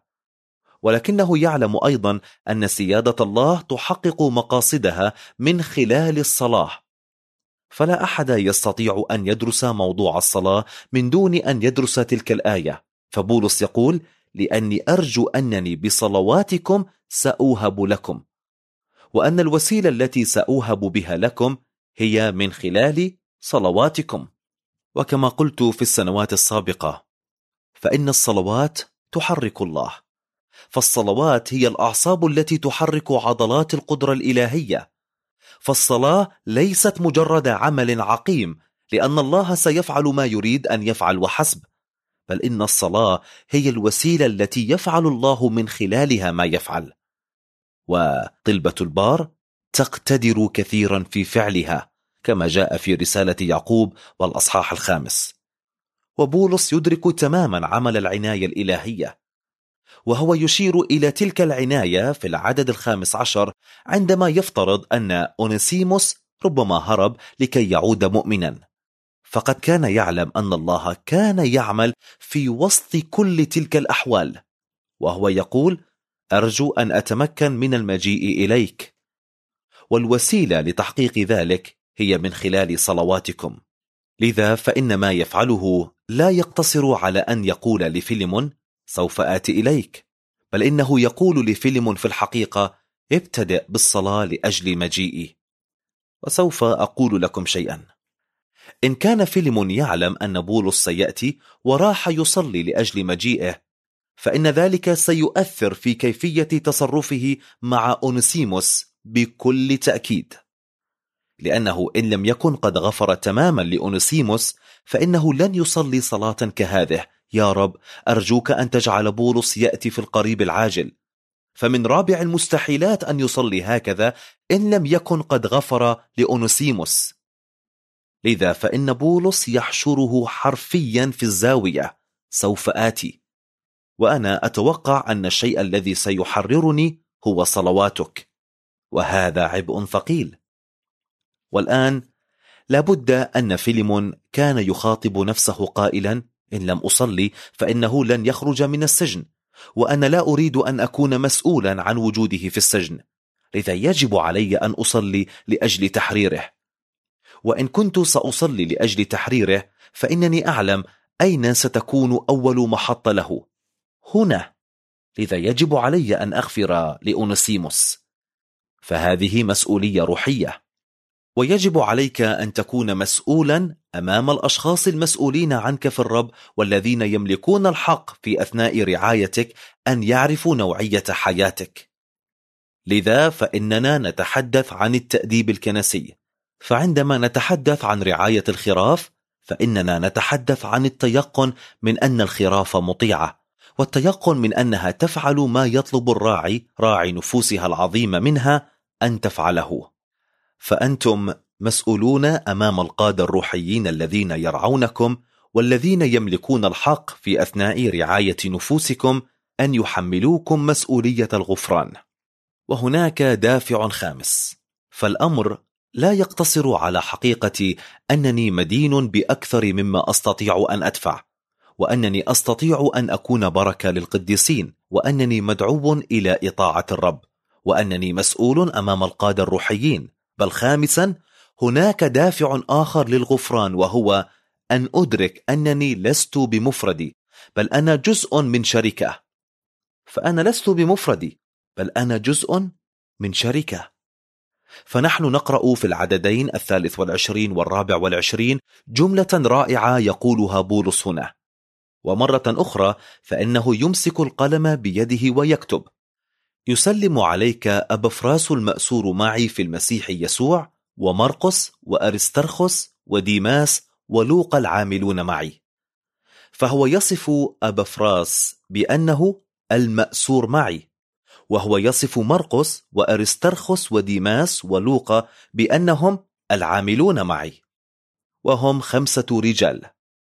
ولكنه يعلم أيضا أن سيادة الله تحقق مقاصدها من خلال الصلاة. فلا أحد يستطيع أن يدرس موضوع الصلاة من دون أن يدرس تلك الآية. فبولس يقول: لأني أرجو أنني بصلواتكم سأوهب لكم، وأن الوسيلة التي سأوهب بها لكم هي من خلال صلواتكم. وكما قلت في السنوات السابقة، فإن الصلوات تحرك الله. فالصلوات هي الأعصاب التي تحرك عضلات القدرة الإلهية. فالصلاة ليست مجرد عمل عقيم، لأن الله سيفعل ما يريد أن يفعل وحسب، بل إن الصلاة هي الوسيلة التي يفعل الله من خلالها ما يفعل. وطلبة البار تقتدر كثيرا في فعلها، كما جاء في رسالة يعقوب والأصحاح 5. وبولس يدرك تماما عمل العناية الإلهية، وهو يشير إلى تلك العناية في العدد 15 عندما يفترض أن أونيسيموس ربما هرب لكي يعود مؤمنا. فقد كان يعلم أن الله كان يعمل في وسط كل تلك الأحوال، وهو يقول: أرجو أن أتمكن من المجيء إليك، والوسيلة لتحقيق ذلك هي من خلال صلواتكم. لذا فإن ما يفعله لا يقتصر على أن يقول لفيليمون سوف آتي إليك، بل إنه يقول لفيليمون في الحقيقة ابتدأ بالصلاة لأجل مجيئي. وسوف أقول لكم شيئا. إن كان فيليمون يعلم أن بولس سيأتي وراح يصلي لأجل مجيئه، فإن ذلك سيؤثر في كيفية تصرفه مع أونسيموس بكل تأكيد، لأنه إن لم يكن قد غفر تماما لأونسيموس فإنه لن يصلي صلاة كهذه: يا رب أرجوك أن تجعل بولس يأتي في القريب العاجل. فمن رابع المستحيلات أن يصلي هكذا إن لم يكن قد غفر لأونسيموس. لذا فإن بولس يحشره حرفيا في الزاوية: سوف آتي. وأنا أتوقع أن الشيء الذي سيحررني هو صلواتك، وهذا عبء ثقيل. والآن لابد أن فيليمون كان يخاطب نفسه قائلا: إن لم أصلي فإنه لن يخرج من السجن، وأنا لا أريد أن أكون مسؤولا عن وجوده في السجن، لذا يجب علي أن أصلي لأجل تحريره. وإن كنت سأصلي لأجل تحريره فإنني أعلم أين ستكون أول محطة له: هنا. لذا يجب علي أن أغفر لأونسيموس. فهذه مسؤولية روحية، ويجب عليك أن تكون مسؤولا أمام الأشخاص المسؤولين عنك في الرب والذين يملكون الحق في أثناء رعايتك أن يعرفوا نوعية حياتك. لذا فإننا نتحدث عن التأديب الكنسي، فعندما نتحدث عن رعاية الخراف فإننا نتحدث عن التيقن من أن الخراف مطيعة، والتيقن من أنها تفعل ما يطلب الراعي راعي نفوسها العظيمة منها أن تفعله. فأنتم مسؤولون أمام القادة الروحيين الذين يرعونكم والذين يملكون الحق في أثناء رعاية نفوسكم أن يحملوكم مسؤولية الغفران. وهناك دافع خامس، فالأمر لا يقتصر على حقيقة أنني مدين بأكثر مما أستطيع أن أدفع، وأنني أستطيع أن أكون بركة للقديسين، وأنني مدعو إلى إطاعة الرب، وأنني مسؤول أمام القادة الروحيين. بل خامسا، هناك دافع آخر للغفران، وهو أن أدرك أنني لست بمفردي، بل أنا جزء من شركة. فأنا لست بمفردي، بل أنا جزء من شركة. فنحن نقرأ في العددين 23 و24 جملة رائعة يقولها بولس هنا. ومرة أخرى فإنه يمسك القلم بيده ويكتب: يسلم عليك أبفراس المأسور معي في المسيح يسوع، ومرقس وأرسترخس وديماس ولوقا العاملون معي. فهو يصف أبفراس بأنه المأسور معي، وهو يصف مرقس وأرسترخس وديماس ولوقا بأنهم العاملون معي. وهم 5 رجال،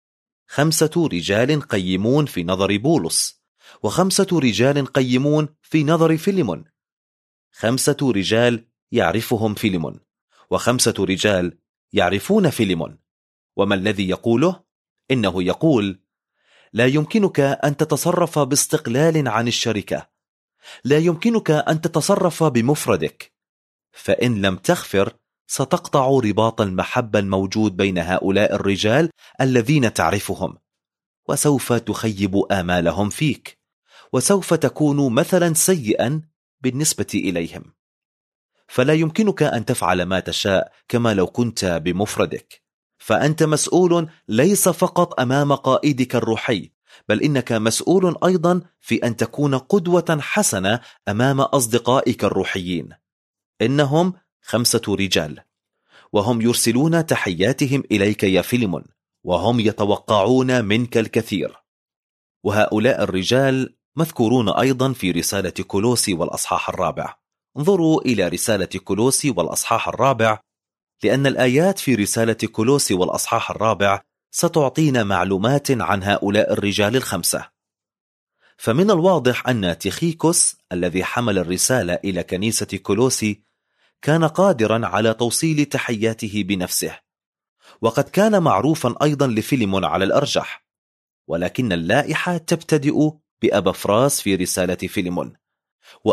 5 رجال قيمون في نظر بولس، و5 رجال قيمون في نظر فيليمون. 5 رجال يعرفهم فيليمون، و5 رجال يعرفون فيليمون. وما الذي يقوله؟ إنه يقول: لا يمكنك أن تتصرف باستقلال عن الشركة، لا يمكنك أن تتصرف بمفردك، فإن لم تغفر ستقطع رباط المحبة الموجود بين هؤلاء الرجال الذين تعرفهم، وسوف تخيب آمالهم فيك، وسوف تكون مثلا سيئا بالنسبة إليهم. فلا يمكنك أن تفعل ما تشاء كما لو كنت بمفردك، فأنت مسؤول ليس فقط أمام قائدك الروحي، بل إنك مسؤول أيضا في أن تكون قدوة حسنة أمام أصدقائك الروحيين. إنهم 5 رجال، وهم يرسلون تحياتهم إليك يا فيليمون، وهم يتوقعون منك الكثير. وهؤلاء الرجال مذكورون أيضا في رسالة كولوسي والأصحاح 4. انظروا إلى رسالة كولوسي والأصحاح 4، لأن الآيات في رسالة كولوسي والأصحاح 4 ستعطينا معلومات عن هؤلاء الرجال 5. فمن الواضح أن تيخيكوس الذي حمل الرسالة إلى كنيسة كولوسي كان قادرا على توصيل تحياته بنفسه، وقد كان معروفا أيضا لفيليمون على الأرجح، ولكن اللائحة تبتدئ بأبفراس في رسالة فيليمون،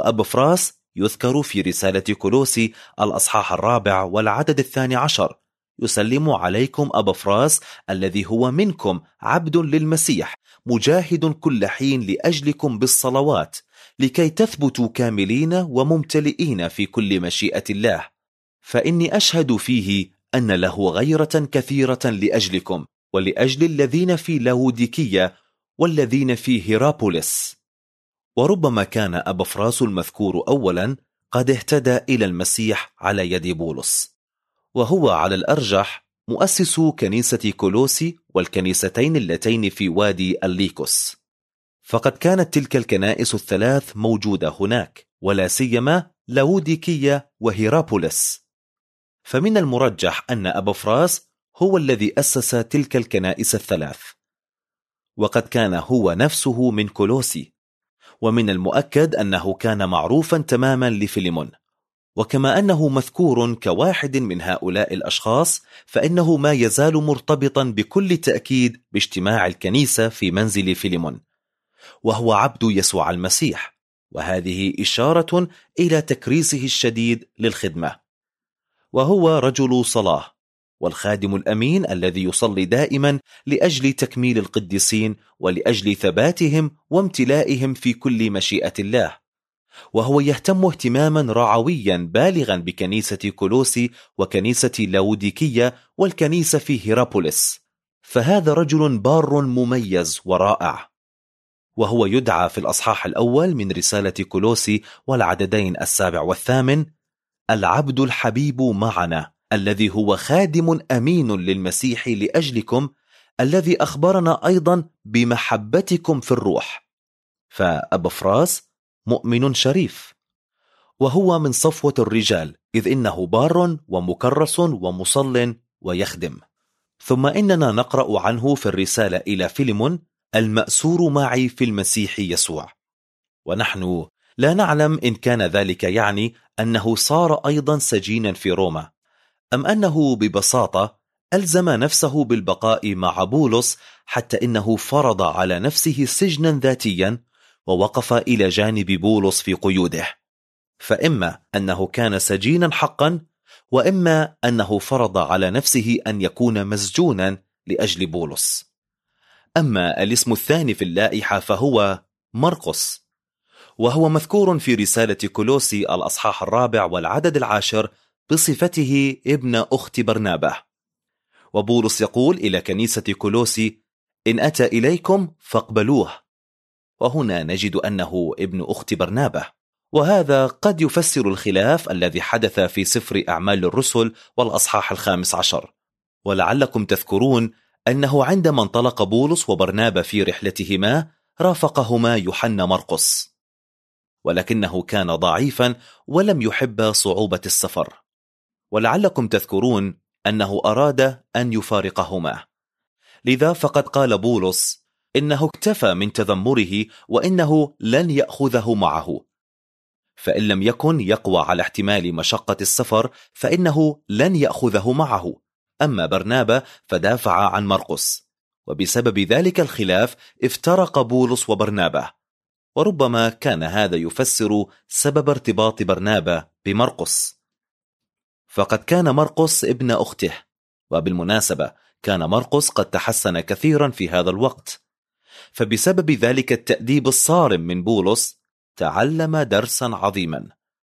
وأبفراس يذكر في رسالة كولوسي الأصحاح 4 والعدد 12، يسلم عليكم أبافراس الذي هو منكم عبد للمسيح مجاهد كل حين لأجلكم بالصلوات لكي تثبتوا كاملين وممتلئين في كل مشيئة الله، فإني أشهد فيه أن له غيرة كثيرة لأجلكم ولأجل الذين في لاوديكية والذين في هيرابوليس. وربما كان أبافراس المذكور أولا قد اهتدى إلى المسيح على يد بولس، وهو على الأرجح مؤسس كنيسة كولوسي والكنيستين اللتين في وادي الليكوس، فقد كانت تلك الكنائس الثلاث موجودة هناك، ولا سيما لاوديكية وهيرابوليس، فمن المرجح أن أبافراس هو الذي أسس تلك الكنائس الثلاث، وقد كان هو نفسه من كولوسي، ومن المؤكد أنه كان معروفا تماما لفيليمون. وكما أنه مذكور كواحد من هؤلاء الأشخاص، فإنه ما يزال مرتبطا بكل تأكيد باجتماع الكنيسة في منزل فيليمون، وهو عبد يسوع المسيح، وهذه إشارة إلى تكريسه الشديد للخدمة، وهو رجل صلاة والخادم الأمين الذي يصلي دائما لأجل تكميل القديسين ولأجل ثباتهم وامتلائهم في كل مشيئة الله، وهو يهتم اهتماما رعويا بالغا بكنيسة كولوسي وكنيسة لاوديكية والكنيسة في هيرابوليس، فهذا رجل بار مميز ورائع. وهو يدعى في الأصحاح الأول من رسالة كولوسي والعددين 7 و8 العبد الحبيب معنا الذي هو خادم أمين للمسيح لأجلكم، الذي أخبرنا أيضا بمحبتكم في الروح. فأبافراس مؤمن شريف، وهو من صفوة الرجال، إذ إنه بار ومكرس ومصل ويخدم. ثم إننا نقرأ عنه في الرسالة إلى فيليمون المأسور معي في المسيح يسوع، ونحن لا نعلم إن كان ذلك يعني أنه صار أيضا سجينا في روما، أم أنه ببساطة ألزم نفسه بالبقاء مع بولس حتى إنه فرض على نفسه سجنا ذاتيا ووقف إلى جانب بولس في قيوده، فإما أنه كان سجينا حقا، وإما أنه فرض على نفسه أن يكون مسجونا لأجل بولس. أما الاسم الثاني في اللائحة فهو مرقس، وهو مذكور في رسالة كولوسي الأصحاح 4 والعدد 10 بصفته ابن أخت برنابة. وبولس يقول إلى كنيسة كولوسي: إن أتى إليكم فاقبلوه. وهنا نجد أنه ابن أخت برنابة، وهذا قد يفسر الخلاف الذي حدث في سفر أعمال الرسل والأصحاح 15. ولعلكم تذكرون أنه عندما انطلق بولس وبرنابة في رحلتهما رافقهما يوحنا مرقس، ولكنه كان ضعيفا ولم يحب صعوبة السفر، ولعلكم تذكرون أنه أراد أن يفارقهما، لذا فقد قال بولس إنه اكتفى من تذمره وإنه لن يأخذه معه، فإن لم يكن يقوى على احتمال مشقة السفر فإنه لن يأخذه معه. أما برنابة فدافع عن مرقس، وبسبب ذلك الخلاف افترق بولس وبرنابة، وربما كان هذا يفسر سبب ارتباط برنابة بمرقس، فقد كان مرقس ابن أخته، وبالمناسبة كان مرقس قد تحسن كثيرا في هذا الوقت، فبسبب ذلك التأديب الصارم من بولس تعلم درسا عظيما.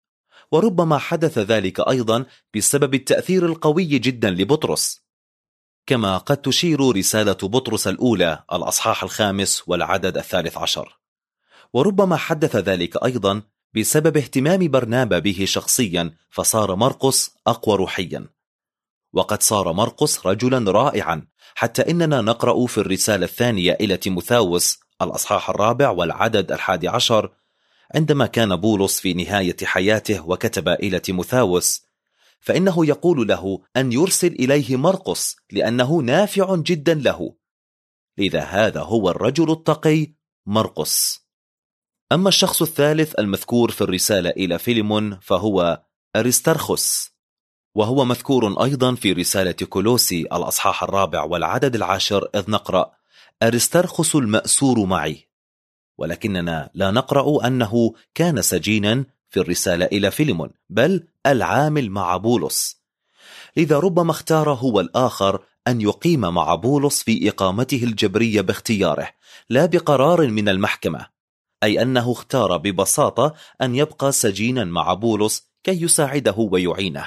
وربما حدث ذلك أيضا بسبب التأثير القوي جدا لبطرس، كما قد تشير رسالة بطرس الأولى الأصحاح 5 والعدد 13. وربما حدث ذلك أيضا بسبب اهتمام برنابة به شخصيا، فصار مرقس أقوى روحيا. وقد صار مرقس رجلا رائعا، حتى إننا نقرأ في الرسالة الثانية إلى تيموثاوس الأصحاح 4 والعدد 11 عندما كان بولس في نهاية حياته وكتب إلى تيموثاوس، فإنه يقول له أن يرسل إليه مرقس لأنه نافع جدا له، لذا هذا هو الرجل التقي مرقس. أما الشخص الثالث المذكور في الرسالة إلى فيليمون فهو أريسترخس، وهو مذكور أيضا في رسالة كولوسي الأصحاح 4 والعدد 10، إذ نقرأ: أريسترخس المأسور معي. ولكننا لا نقرأ أنه كان سجينا في الرسالة إلى فيليمون، بل العامل مع بولس، لذا ربما اختار هو الآخر أن يقيم مع بولس في إقامته الجبرية باختياره لا بقرار من المحكمة، أي أنه اختار ببساطة أن يبقى سجينا مع بولس كي يساعده ويعينه.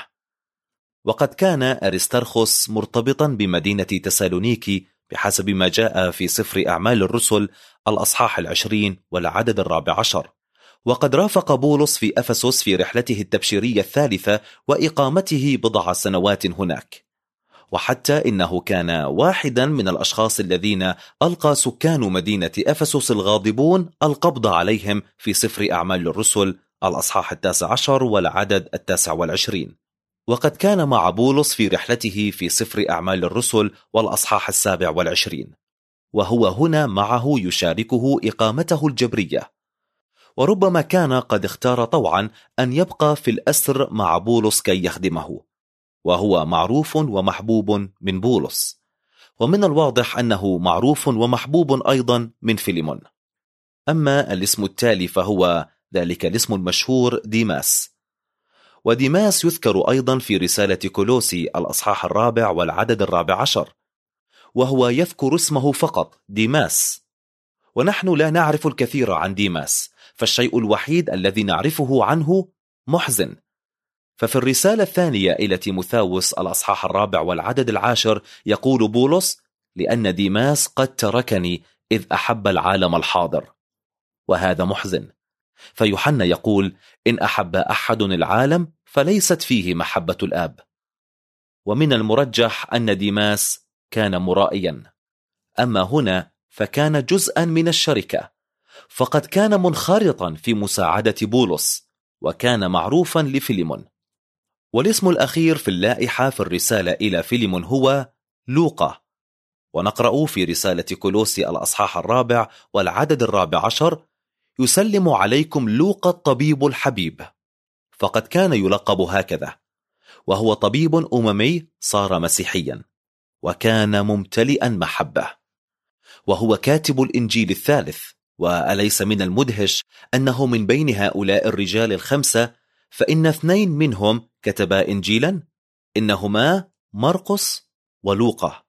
وقد كان أرسترخوس مرتبطا بمدينة تسالونيكي بحسب ما جاء في سفر أعمال الرسل الأصحاح 20 والعدد 14، وقد رافق بولس في أفسس في رحلته التبشيرية الثالثة وإقامته بضع سنوات هناك، وحتى إنه كان واحدا من الأشخاص الذين ألقى سكان مدينة أفسس الغاضبون القبض عليهم في سفر أعمال الرسل الأصحاح 19 والعدد 29. وقد كان مع بولس في رحلته في سفر أعمال الرسل والأصحاح 27، وهو هنا معه يشاركه إقامته الجبرية. وربما كان قد اختار طوعا أن يبقى في الأسر مع بولس كي يخدمه، وهو معروف ومحبوب من بولس، ومن الواضح أنه معروف ومحبوب أيضا من فيليمون. أما الاسم التالي فهو ذلك الاسم المشهور ديماس، وديماس يذكر أيضا في رسالة كولوسي الأصحاح 4 والعدد 14، وهو يذكر اسمه فقط ديماس، ونحن لا نعرف الكثير عن ديماس، فالشيء الوحيد الذي نعرفه عنه محزن. ففي الرسالة الثانية إلى تيموثاوس الأصحاح 4 والعدد 10 يقول بولس: لأن ديماس قد تركني إذ أحب العالم الحاضر، وهذا محزن. فيوحنا يقول: إن أحب أحد العالم فليست فيه محبة الآب. ومن المرجح أن ديماس كان مرائيا، أما هنا فكان جزءا من الشركة، فقد كان منخرطا في مساعدة بولس، وكان معروفا لفيليمون. والاسم الأخير في اللائحة في الرسالة إلى فيليمون هو لوقا، ونقرأ في رسالة كولوسي الأصحاح 4 والعدد 14: يسلم عليكم لوقا الطبيب الحبيب. فقد كان يلقب هكذا، وهو طبيب أممي صار مسيحيا، وكان ممتلئا محبة، وهو كاتب الإنجيل الثالث. وأليس من المدهش أنه من بين هؤلاء الرجال الخمسة فإن 2 منهم كتبا إنجيلا، إنهما مرقس ولوقا،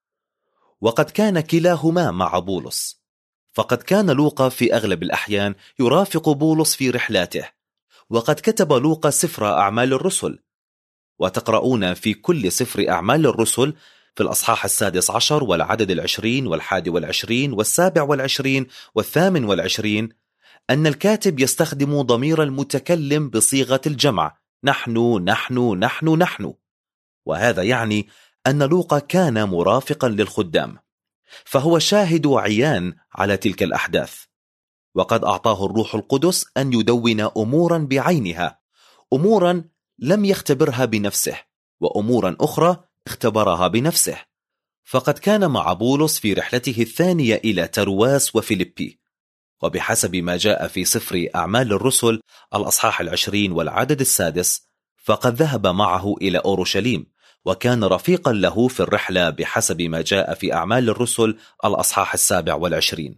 وقد كان كلاهما مع بولس. فقد كان لوقا في أغلب الأحيان يرافق بولس في رحلاته، وقد كتب لوقا سفر أعمال الرسل، وتقرؤون في كل سفر أعمال الرسل في الأصحاح 16 والعدد 20 والحادي 27 والثامن أن الكاتب يستخدم ضمير المتكلم بصيغة الجمع: نحن نحن نحن نحن. وهذا يعني أن لوقا كان مرافقا للخدام، فهو شاهد عيان على تلك الأحداث، وقد أعطاه الروح القدس أن يدون أمورا بعينها، أمورا لم يختبرها بنفسه، وأمورا أخرى اختبرها بنفسه. فقد كان مع بولس في رحلته الثانية إلى ترواس وفيليبي، وبحسب ما جاء في سفر أعمال الرسل الأصحاح 20 والعدد 6، فقد ذهب معه إلى أورشليم، وكان رفيقا له في الرحلة بحسب ما جاء في أعمال الرسل الأصحاح 27.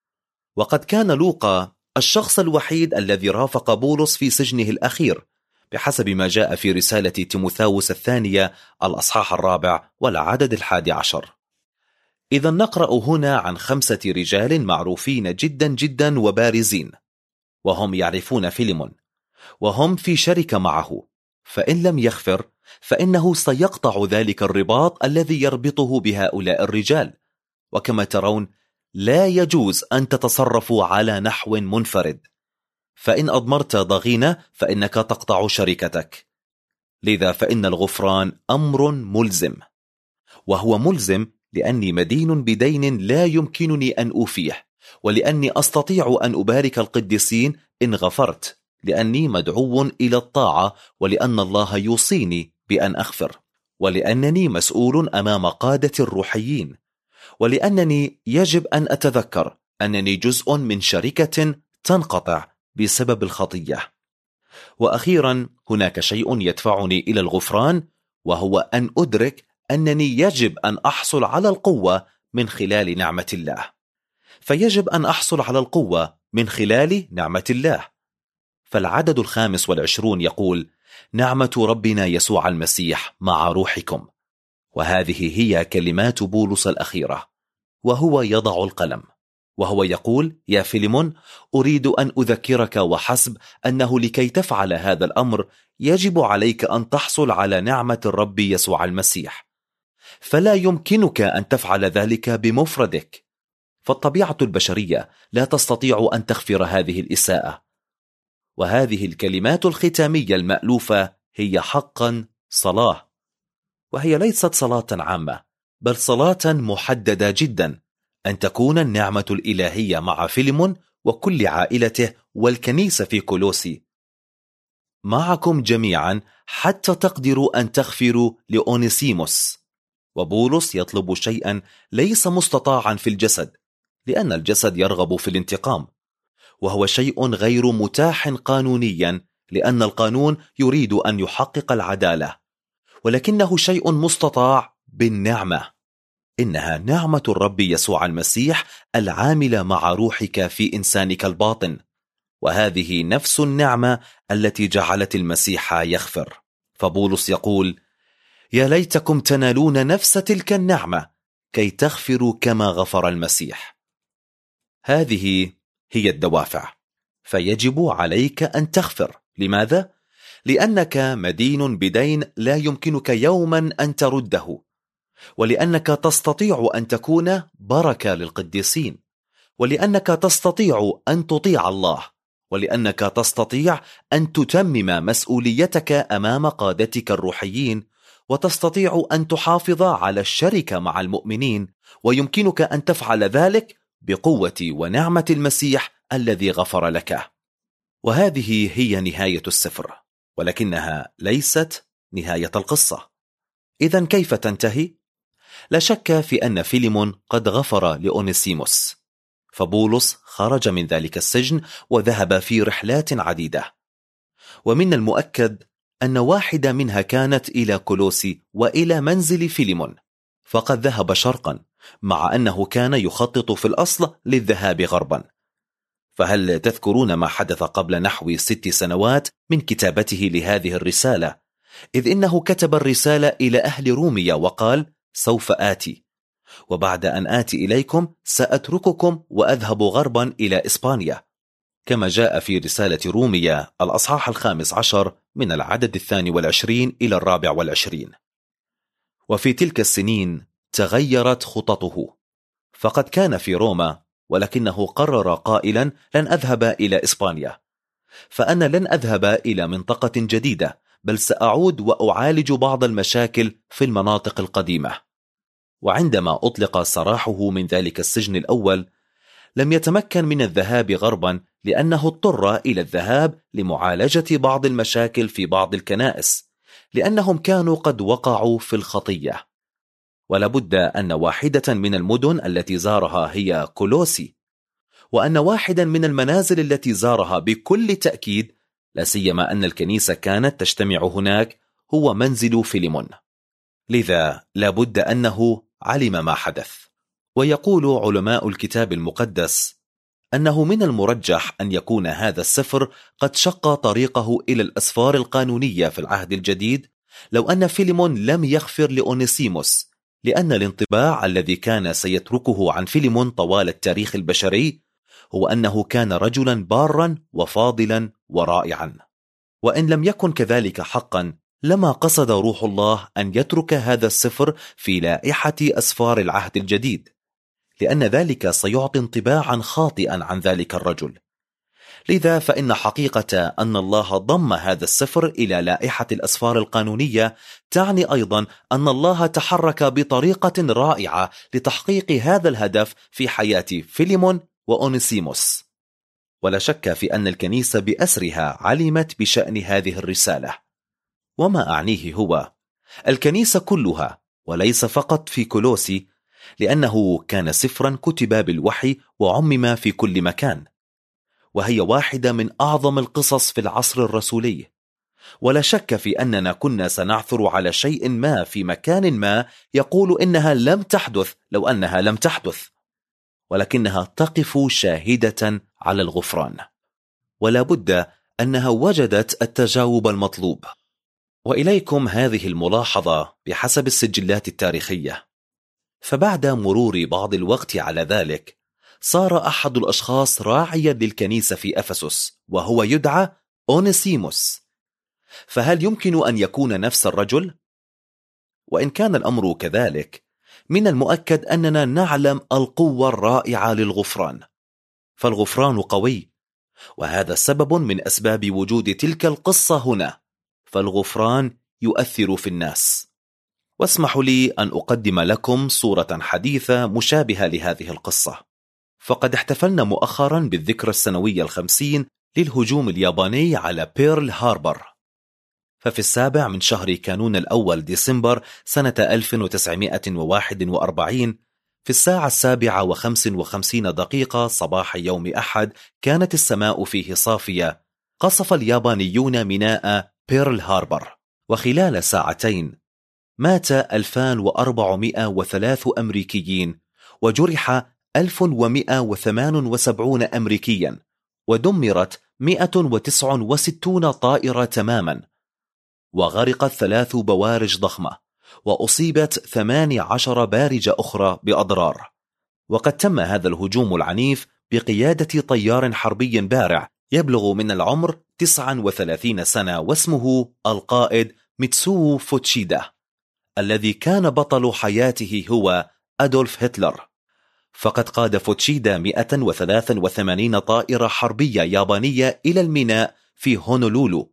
وقد كان لوقا الشخص الوحيد الذي رافق بولس في سجنه الأخير بحسب ما جاء في رسالة تيموثاوس الثانية الأصحاح 4 والعدد 11. إذا نقرأ هنا عن 5 رجال معروفين جدا جدا وبارزين، وهم يعرفون فيليمون، وهم في شركة معه، فإن لم يغفر فإنه سيقطع ذلك الرباط الذي يربطه بهؤلاء الرجال. وكما ترون لا يجوز أن تتصرفوا على نحو منفرد، فإن أضمرت ضغينة فإنك تقطع شركتك. لذا فإن الغفران أمر ملزم، وهو ملزم لأني مدين بدين لا يمكنني أن أوفيه، ولأني أستطيع أن أبارك القديسين إن غفرت، لأني مدعو إلى الطاعة، ولأن الله يوصيني بأن أغفر، ولأنني مسؤول أمام قادة الروحيين، ولأنني يجب أن أتذكر أنني جزء من شركة تنقطع بسبب الخطية. وأخيرا هناك شيء يدفعني إلى الغفران، وهو أن أدرك أنني يجب أن أحصل على القوة من خلال نعمة الله، فيجب أن أحصل على القوة من خلال نعمة الله. فالعدد 25 يقول: نعمة ربنا يسوع المسيح مع روحكم. وهذه هي كلمات بولس الأخيرة، وهو يضع القلم وهو يقول: يا فيليمون، أريد أن أذكرك وحسب أنه لكي تفعل هذا الأمر يجب عليك أن تحصل على نعمة الرب يسوع المسيح، فلا يمكنك أن تفعل ذلك بمفردك، فالطبيعة البشرية لا تستطيع أن تغفر هذه الإساءة. وهذه الكلمات الختامية المألوفة هي حقا صلاة، وهي ليست صلاة عامة، بل صلاة محددة جدا، أن تكون النعمة الإلهية مع فيليمون وكل عائلته والكنيسة في كولوسي معكم جميعا حتى تقدروا أن تغفروا لأونيسيموس. وبولس يطلب شيئا ليس مستطاعا في الجسد، لأن الجسد يرغب في الانتقام، وهو شيء غير متاح قانونيا، لأن القانون يريد أن يحقق العدالة، ولكنه شيء مستطاع بالنعمة. إنها نعمة الرب يسوع المسيح العاملة مع روحك في إنسانك الباطن، وهذه نفس النعمة التي جعلت المسيح يغفر. فبولس يقول: يا ليتكم تنالون نفس تلك النعمة كي تغفروا كما غفر المسيح. هذه هي الدوافع، فيجب عليك أن تغفر. لماذا؟ لأنك مدين بدين لا يمكنك يوما أن ترده، ولأنك تستطيع أن تكون بركة للقديسين، ولأنك تستطيع أن تطيع الله، ولأنك تستطيع أن تتمم مسؤوليتك أمام قادتك الروحيين، وتستطيع أن تحافظ على الشركة مع المؤمنين، ويمكنك أن تفعل ذلك بقوة ونعمة المسيح الذي غفر لك. وهذه هي نهاية السفر، ولكنها ليست نهاية القصة. إذن كيف تنتهي؟ لا شك في أن فيليمون قد غفر لأونيسيموس، فبولس خرج من ذلك السجن وذهب في رحلات عديدة، ومن المؤكد أن واحدة منها كانت إلى كولوسي وإلى منزل فيليمون، فقد ذهب شرقا، مع أنه كان يخطط في الأصل للذهاب غربا. فهل تذكرون ما حدث قبل نحو 6 سنوات من كتابته لهذه الرسالة؟ إذ إنه كتب الرسالة إلى أهل روميا وقال: سوف آتي، وبعد أن آتي إليكم سأترككم وأذهب غربا إلى إسبانيا، كما جاء في رسالة روميا الأصحاح 15 من العدد 22 إلى 24. وفي تلك السنين تغيرت خططه، فقد كان في روما، ولكنه قرر قائلا: لن أذهب إلى إسبانيا، فأنا لن أذهب إلى منطقة جديدة، بل سأعود وأعالج بعض المشاكل في المناطق القديمة. وعندما أطلق سراحه من ذلك السجن الأول، لم يتمكن من الذهاب غربا، لأنه اضطر إلى الذهاب لمعالجة بعض المشاكل في بعض الكنائس، لأنهم كانوا قد وقعوا في الخطية. ولابد أن واحدة من المدن التي زارها هي كولوسي، وأن واحدا من المنازل التي زارها بكل تأكيد، لا سيما أن الكنيسة كانت تجتمع هناك، هو منزل فيليمون. لذا لابد أنه علم ما حدث. ويقول علماء الكتاب المقدس أنه من المرجح أن يكون هذا السفر قد شق طريقه إلى الأسفار القانونية في العهد الجديد، لو أن فيليمون لم يغفر لأونيسيموس، لأن الانطباع الذي كان سيتركه عن فيليمون طوال التاريخ البشري هو أنه كان رجلا بارا وفاضلا ورائعا. وإن لم يكن كذلك حقا، لما قصد روح الله أن يترك هذا السفر في لائحة أسفار العهد الجديد، لأن ذلك سيعطي انطباعا خاطئا عن ذلك الرجل. لذا فإن حقيقة أن الله ضم هذا السفر إلى لائحة الأسفار القانونية تعني أيضا أن الله تحرك بطريقة رائعة لتحقيق هذا الهدف في حياة فيليمون وأونيسيموس. ولا شك في أن الكنيسة بأسرها علمت بشأن هذه الرسالة. وما أعنيه هو الكنيسة كلها، وليس فقط في كولوسي، لأنه كان سفرا كتب بالوحي وعمم في كل مكان، وهي واحدة من أعظم القصص في العصر الرسولي. ولا شك في أننا كنا سنعثر على شيء ما في مكان ما يقول إنها لم تحدث لو أنها لم تحدث، ولكنها تقف شاهدة على الغفران. ولا بد أنها وجدت التجاوب المطلوب. وإليكم هذه الملاحظة بحسب السجلات التاريخية. فبعد مرور بعض الوقت على ذلك، صار أحد الأشخاص راعيا للكنيسة في أفسس، وهو يدعى أونيسيموس. فهل يمكن أن يكون نفس الرجل؟ وإن كان الأمر كذلك، من المؤكد أننا نعلم القوة الرائعة للغفران، فالغفران قوي، وهذا سبب من أسباب وجود تلك القصة هنا، فالغفران يؤثر في الناس. واسمحوا لي أن أقدم لكم صورة حديثة مشابهة لهذه القصة. فقد احتفلنا مؤخرا بالذكرى السنوية 50 للهجوم الياباني على بيرل هاربر. ففي 7 من شهر كانون الأول ديسمبر سنة 1941 في 7:55 صباح يوم أحد، كانت السماء فيه صافية، قصف اليابانيون ميناء بيرل هاربر، وخلال ساعتين مات 2403 أمريكيين، وجرح 1178 أمريكيا، ودمرت 169 طائرة تماما، وغرقت 3 بوارج ضخمة، وأصيبت 18 بارجة أخرى بأضرار. وقد تم هذا الهجوم العنيف بقيادة طيار حربي بارع يبلغ من العمر 39 سنة، واسمه القائد ميتسوو فوتشيدا، الذي كان بطل حياته هو أدولف هتلر. فقد قاد فوتشيدا 183 طائرة حربية يابانية إلى الميناء في هونولولو،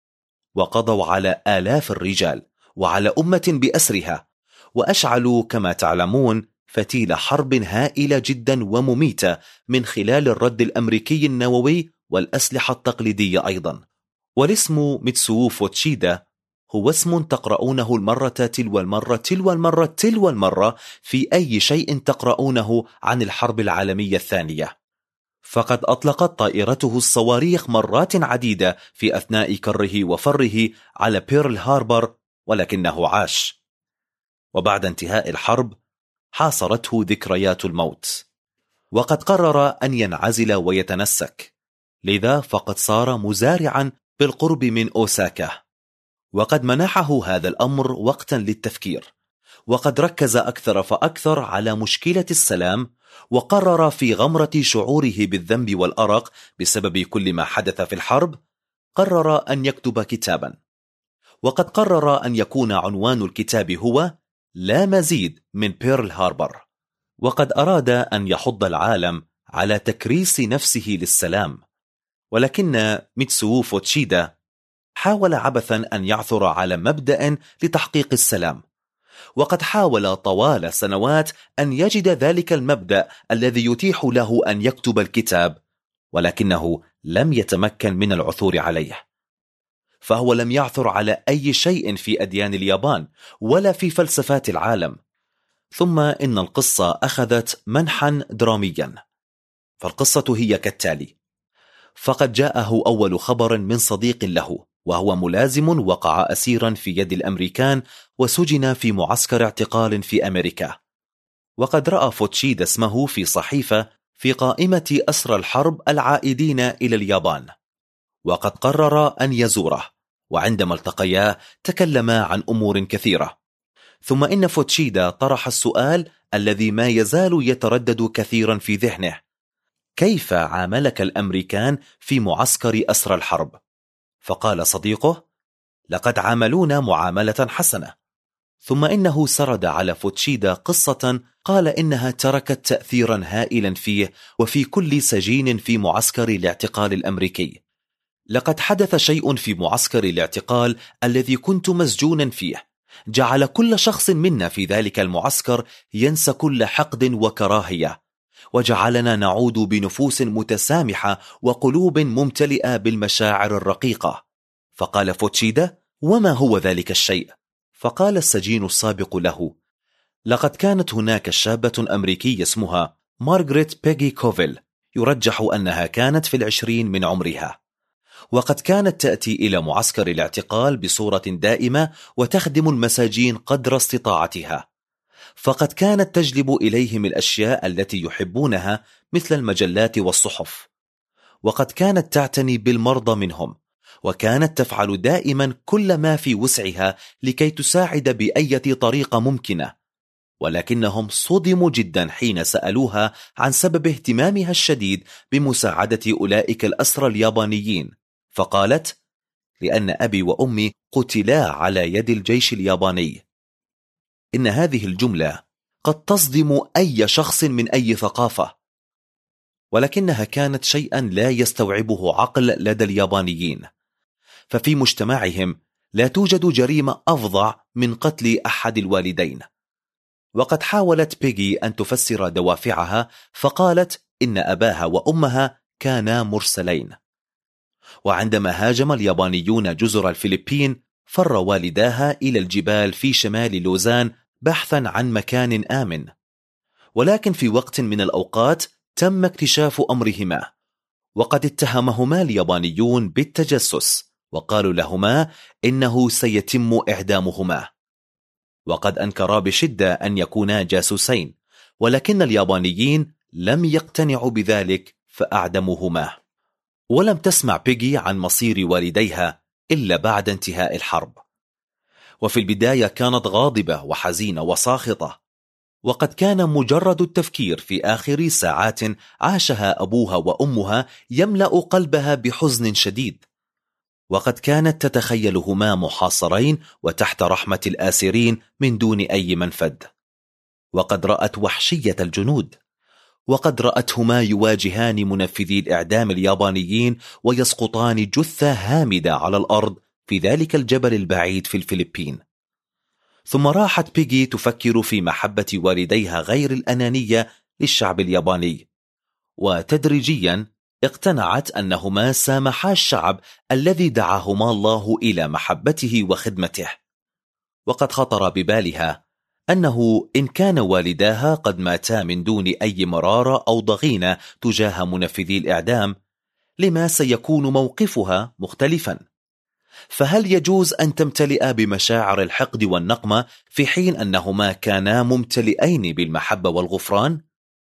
وقضوا على آلاف الرجال وعلى أمة بأسرها، وأشعلوا كما تعلمون فتيل حرب هائلة جدا ومميتة من خلال الرد الأمريكي النووي والأسلحة التقليدية أيضا. والاسم ميتسوو فوتشيدا هو اسم تقرؤونه المرة تلو المرة تلو المرة تلو المرة في أي شيء تقرؤونه عن الحرب العالمية الثانية. فقد أطلقت طائرته الصواريخ مرات عديدة في أثناء كره وفره على بيرل هاربر، ولكنه عاش. وبعد انتهاء الحرب حاصرته ذكريات الموت، وقد قرر أن ينعزل ويتنسك، لذا فقد صار مزارعا بالقرب من أوساكا. وقد منحه هذا الأمر وقتا للتفكير، وقد ركز أكثر فأكثر على مشكلة السلام، وقرر في غمرة شعوره بالذنب والأرق بسبب كل ما حدث في الحرب، قرر أن يكتب كتابا. وقد قرر أن يكون عنوان الكتاب هو لا مزيد من بيرل هاربر. وقد أراد أن يحض العالم على تكريس نفسه للسلام، ولكن ميتسوو فوتشيدا حاول عبثا أن يعثر على مبدأ لتحقيق السلام، وقد حاول طوال سنوات أن يجد ذلك المبدأ الذي يتيح له أن يكتب الكتاب، ولكنه لم يتمكن من العثور عليه. فهو لم يعثر على أي شيء في أديان اليابان ولا في فلسفات العالم. ثم إن القصة أخذت منحا دراميا، فالقصة هي كالتالي: فقد جاءه أول خبر من صديق له، وهو ملازم وقع أسيرا في يد الأمريكان وسجن في معسكر اعتقال في أمريكا. وقد رأى فوتشيدا اسمه في صحيفة في قائمة أسرى الحرب العائدين إلى اليابان، وقد قرر أن يزوره، وعندما التقيا تكلما عن أمور كثيرة. ثم إن فوتشيدا طرح السؤال الذي ما يزال يتردد كثيرا في ذهنه: كيف عاملك الأمريكان في معسكر أسرى الحرب؟ فقال صديقه: لقد عاملونا معاملة حسنة. ثم إنه سرد على فوتشيدا قصة قال إنها تركت تأثيرا هائلا فيه وفي كل سجين في معسكر الاعتقال الأمريكي. لقد حدث شيء في معسكر الاعتقال الذي كنت مسجونا فيه جعل كل شخص منا في ذلك المعسكر ينسى كل حقد وكراهية، وجعلنا نعود بنفوس متسامحة وقلوب ممتلئة بالمشاعر الرقيقة. فقال فوتشيدا: وما هو ذلك الشيء؟ فقال السجين السابق له: لقد كانت هناك شابة أمريكية اسمها مارغريت بيغي كوفيل، يرجح أنها كانت في 20 من عمرها، وقد كانت تأتي إلى معسكر الاعتقال بصورة دائمة وتخدم المساجين قدر استطاعتها، فقد كانت تجلب إليهم الأشياء التي يحبونها مثل المجلات والصحف. وقد كانت تعتني بالمرضى منهم، وكانت تفعل دائما كل ما في وسعها لكي تساعد بأي طريقة ممكنة، ولكنهم صدموا جدا حين سألوها عن سبب اهتمامها الشديد بمساعدة أولئك الأسرى اليابانيين، فقالت: لأن أبي وأمي قتلا على يد الجيش الياباني. إن هذه الجملة قد تصدم أي شخص من أي ثقافة، ولكنها كانت شيئا لا يستوعبه عقل لدى اليابانيين، ففي مجتمعهم لا توجد جريمة أفظع من قتل أحد الوالدين. وقد حاولت بيغي أن تفسر دوافعها، فقالت إن أباها وأمها كانا مرسلين، وعندما هاجم اليابانيون جزر الفلبين فر والداها إلى الجبال في شمال لوزان بحثا عن مكان آمن، ولكن في وقت من الأوقات تم اكتشاف أمرهما، وقد اتهمهما اليابانيون بالتجسس، وقالوا لهما إنه سيتم إعدامهما، وقد أنكرا بشدة أن يكونا جاسوسين، ولكن اليابانيين لم يقتنعوا بذلك فأعدموهما. ولم تسمع بيغي عن مصير والديها إلا بعد انتهاء الحرب، وفي البداية كانت غاضبة وحزينة وساخطة، وقد كان مجرد التفكير في آخر ساعات عاشها أبوها وأمها يملأ قلبها بحزن شديد، وقد كانت تتخيلهما محاصرين وتحت رحمة الآسرين من دون أي منفذ، وقد رأت وحشية الجنود، وقد رأتهما يواجهان منفذي الإعدام اليابانيين ويسقطان جثة هامدة على الأرض في ذلك الجبل البعيد في الفلبين. ثم راحت بيغي تفكر في محبة والديها غير الأنانية للشعب الياباني، وتدريجيا اقتنعت أنهما سامحا الشعب الذي دعاهما الله إلى محبته وخدمته. وقد خطر ببالها أنه إن كان والداها قد ماتا من دون أي مرارة أو ضغينة تجاه منفذي الإعدام، لما سيكون موقفها مختلفا؟ فهل يجوز أن تمتلئ بمشاعر الحقد والنقمة في حين أنهما كانا ممتلئين بالمحبة والغفران؟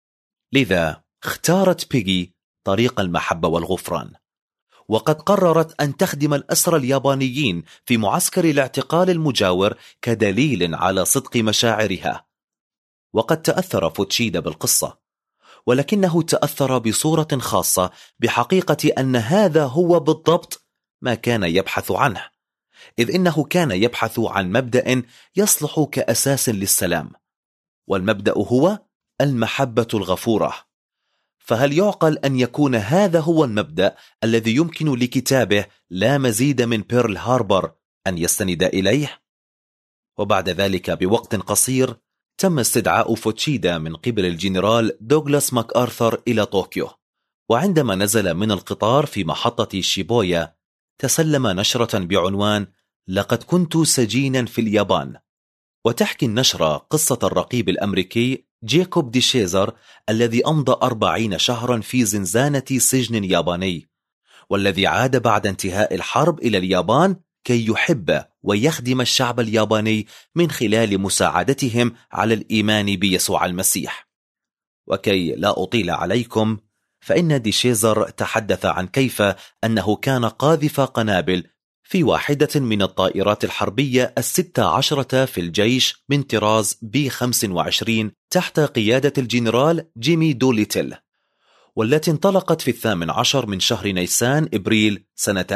لذا اختارت بيغي طريق المحبة والغفران، وقد قررت أن تخدم الأسرى اليابانيين في معسكر الاعتقال المجاور كدليل على صدق مشاعرها. وقد تأثر فوتشيدا بالقصة، ولكنه تأثر بصورة خاصة بحقيقة أن هذا هو بالضبط ما كان يبحث عنه، إذ إنه كان يبحث عن مبدأ يصلح كأساس للسلام، والمبدأ هو المحبة الغفورة. فهل يعقل أن يكون هذا هو المبدأ الذي يمكن لكتابه لا مزيد من بيرل هاربر أن يستند إليه؟ وبعد ذلك بوقت قصير تم استدعاء فوتشيدا من قبل الجنرال دوغلاس ماك آرثر إلى طوكيو، وعندما نزل من القطار في محطة شيبويا تسلم نشرة بعنوان لقد كنت سجينا في اليابان، وتحكي النشرة قصة الرقيب الأمريكي جيكوب دي شيزر الذي أمضى 40 شهرا في زنزانة سجن ياباني، والذي عاد بعد انتهاء الحرب إلى اليابان كي يحب ويخدم الشعب الياباني من خلال مساعدتهم على الإيمان بيسوع المسيح. وكي لا أطيل عليكم، فإن دي شيزر تحدث عن كيف أنه كان قاذف قنابل في واحدة من الطائرات الحربية 16 في الجيش من طراز B-25 تحت قيادة الجنرال جيمي دوليتل، والتي انطلقت في 18 من شهر نيسان إبريل سنة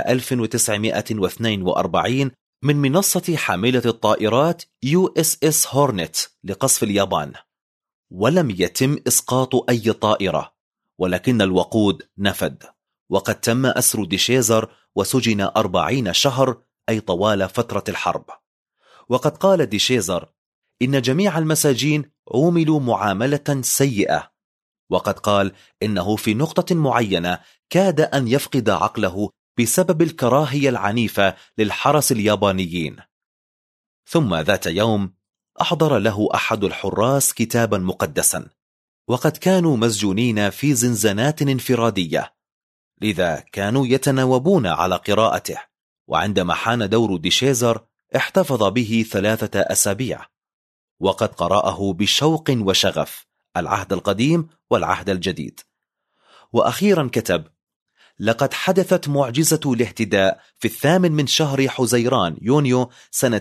1942 من منصة حاملة الطائرات USS هورنت لقصف اليابان. ولم يتم إسقاط أي طائرة، ولكن الوقود نفد، وقد تم أسر دي شيزر وسجن 40 شهر، أي طوال فترة الحرب. وقد قال دي شيزر إن جميع المساجين عوملوا معاملة سيئة، وقد قال إنه في نقطة معينة كاد أن يفقد عقله بسبب الكراهية العنيفة للحرس اليابانيين. ثم ذات يوم أحضر له أحد الحراس كتابا مقدسا، وقد كانوا مسجونين في زنزانات انفرادية، لذا كانوا يتناوبون على قراءته، وعندما حان دور دي شيزر احتفظ به 3 أسابيع، وقد قرأه بشوق وشغف العهد القديم والعهد الجديد. وأخيرا كتب: لقد حدثت معجزة الاهتداء في 8 من شهر حزيران يونيو سنة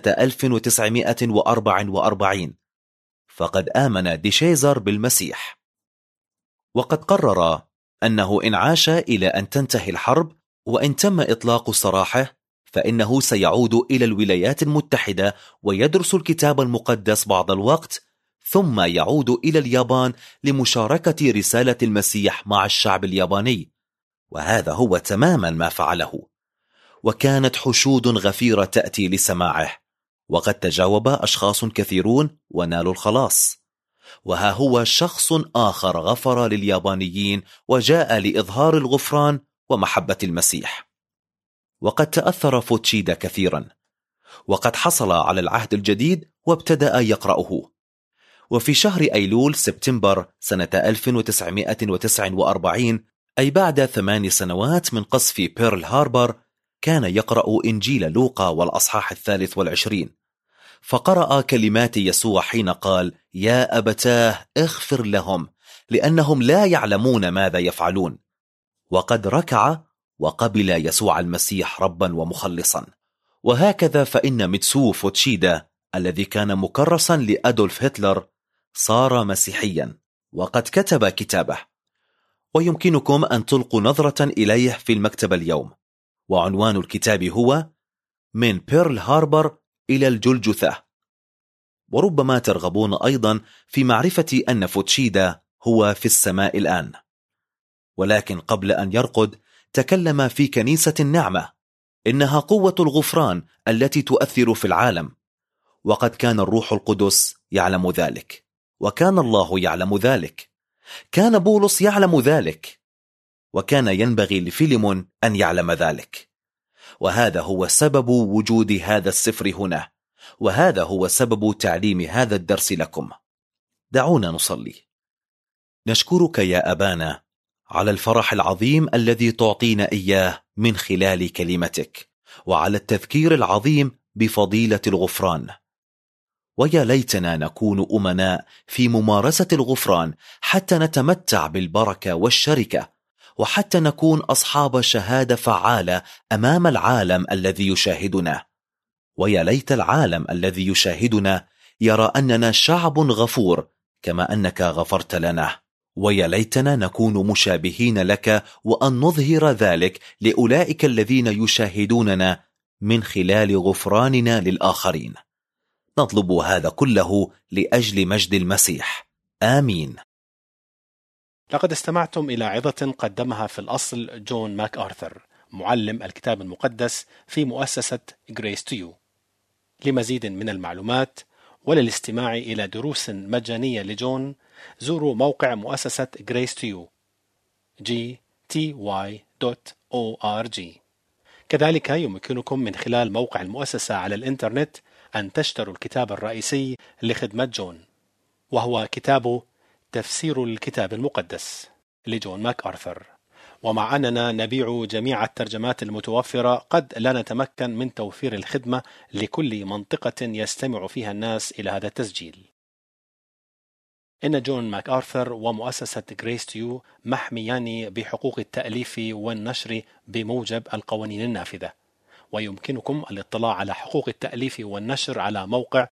1944، فقد آمن ديشيزر بالمسيح، وقد قرر أنه إن عاش إلى أن تنتهي الحرب وإن تم إطلاق سراحه فإنه سيعود إلى الولايات المتحدة ويدرس الكتاب المقدس بعض الوقت، ثم يعود إلى اليابان لمشاركة رسالة المسيح مع الشعب الياباني. وهذا هو تماما ما فعله، وكانت حشود غفيرة تأتي لسماعه، وقد تجاوب أشخاص كثيرون ونالوا الخلاص. وها هو شخص آخر غفر لليابانيين وجاء لإظهار الغفران ومحبة المسيح. وقد تأثر فوتشيدا كثيرا، وقد حصل على العهد الجديد وابتدأ يقرأه. وفي شهر أيلول سبتمبر سنة 1949، أي بعد 8 سنوات من قصف بيرل هاربر، كان يقرأ إنجيل لوقا والأصحاح 23، فقرأ كلمات يسوع حين قال: يا أبتاه اغفر لهم لأنهم لا يعلمون ماذا يفعلون. وقد ركع وقبل يسوع المسيح ربا ومخلصا. وهكذا فإن ميتسو فوتشيدا الذي كان مكرسا لأدولف هتلر صار مسيحيا، وقد كتب كتابه، ويمكنكم أن تلقوا نظرة إليه في المكتبة اليوم. وعنوان الكتاب هو من بيرل هاربر إلى الجلجثة. وربما ترغبون أيضا في معرفة أن فوتشيدا هو في السماء الآن. ولكن قبل أن يرقد تكلم في كنيسة النعمة: إنها قوة الغفران التي تؤثر في العالم. وقد كان الروح القدس يعلم ذلك، وكان الله يعلم ذلك، كان بولس يعلم ذلك، وكان ينبغي لفيليمون أن يعلم ذلك. وهذا هو سبب وجود هذا السفر هنا، وهذا هو سبب تعليم هذا الدرس لكم. دعونا نصلي. نشكرك يا أبانا على الفرح العظيم الذي تعطينا إياه من خلال كلمتك، وعلى التذكير العظيم بفضيلة الغفران. ويا ليتنا نكون أمناء في ممارسة الغفران حتى نتمتع بالبركة والشركة، وحتى نكون أصحاب شهادة فعالة أمام العالم الذي يشاهدنا. ويا ليت العالم الذي يشاهدنا يرى أننا شعب غفور كما أنك غفرت لنا. ويا ليتنا نكون مشابهين لك، وأن نظهر ذلك لأولئك الذين يشاهدوننا من خلال غفراننا للآخرين. نطلب هذا كله لأجل مجد المسيح. آمين. لقد استمعتم إلى عظة قدمها في الأصل جون ماك آرثر، معلم الكتاب المقدس في مؤسسة Grace to You. لمزيد من المعلومات وللاستماع إلى دروس مجانية لجون، زوروا موقع مؤسسة Grace to You gty.org. كذلك يمكنكم من خلال موقع المؤسسة على الإنترنت أن تشتروا الكتاب الرئيسي لخدمة جون، وهو كتاب تفسير الكتاب المقدس لجون ماك آرثر. ومع أننا نبيع جميع الترجمات المتوفرة، قد لا نتمكن من توفير الخدمة لكل منطقة يستمع فيها الناس إلى هذا التسجيل. إن جون ماك آرثر ومؤسسة Grace to You محميان بحقوق التأليف والنشر بموجب القوانين النافذة، ويمكنكم الاطلاع على حقوق التأليف والنشر على موقع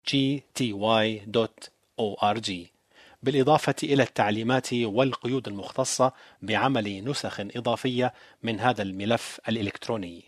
gty.org، بالإضافة إلى التعليمات والقيود المختصة بعمل نسخ إضافية من هذا الملف الإلكتروني.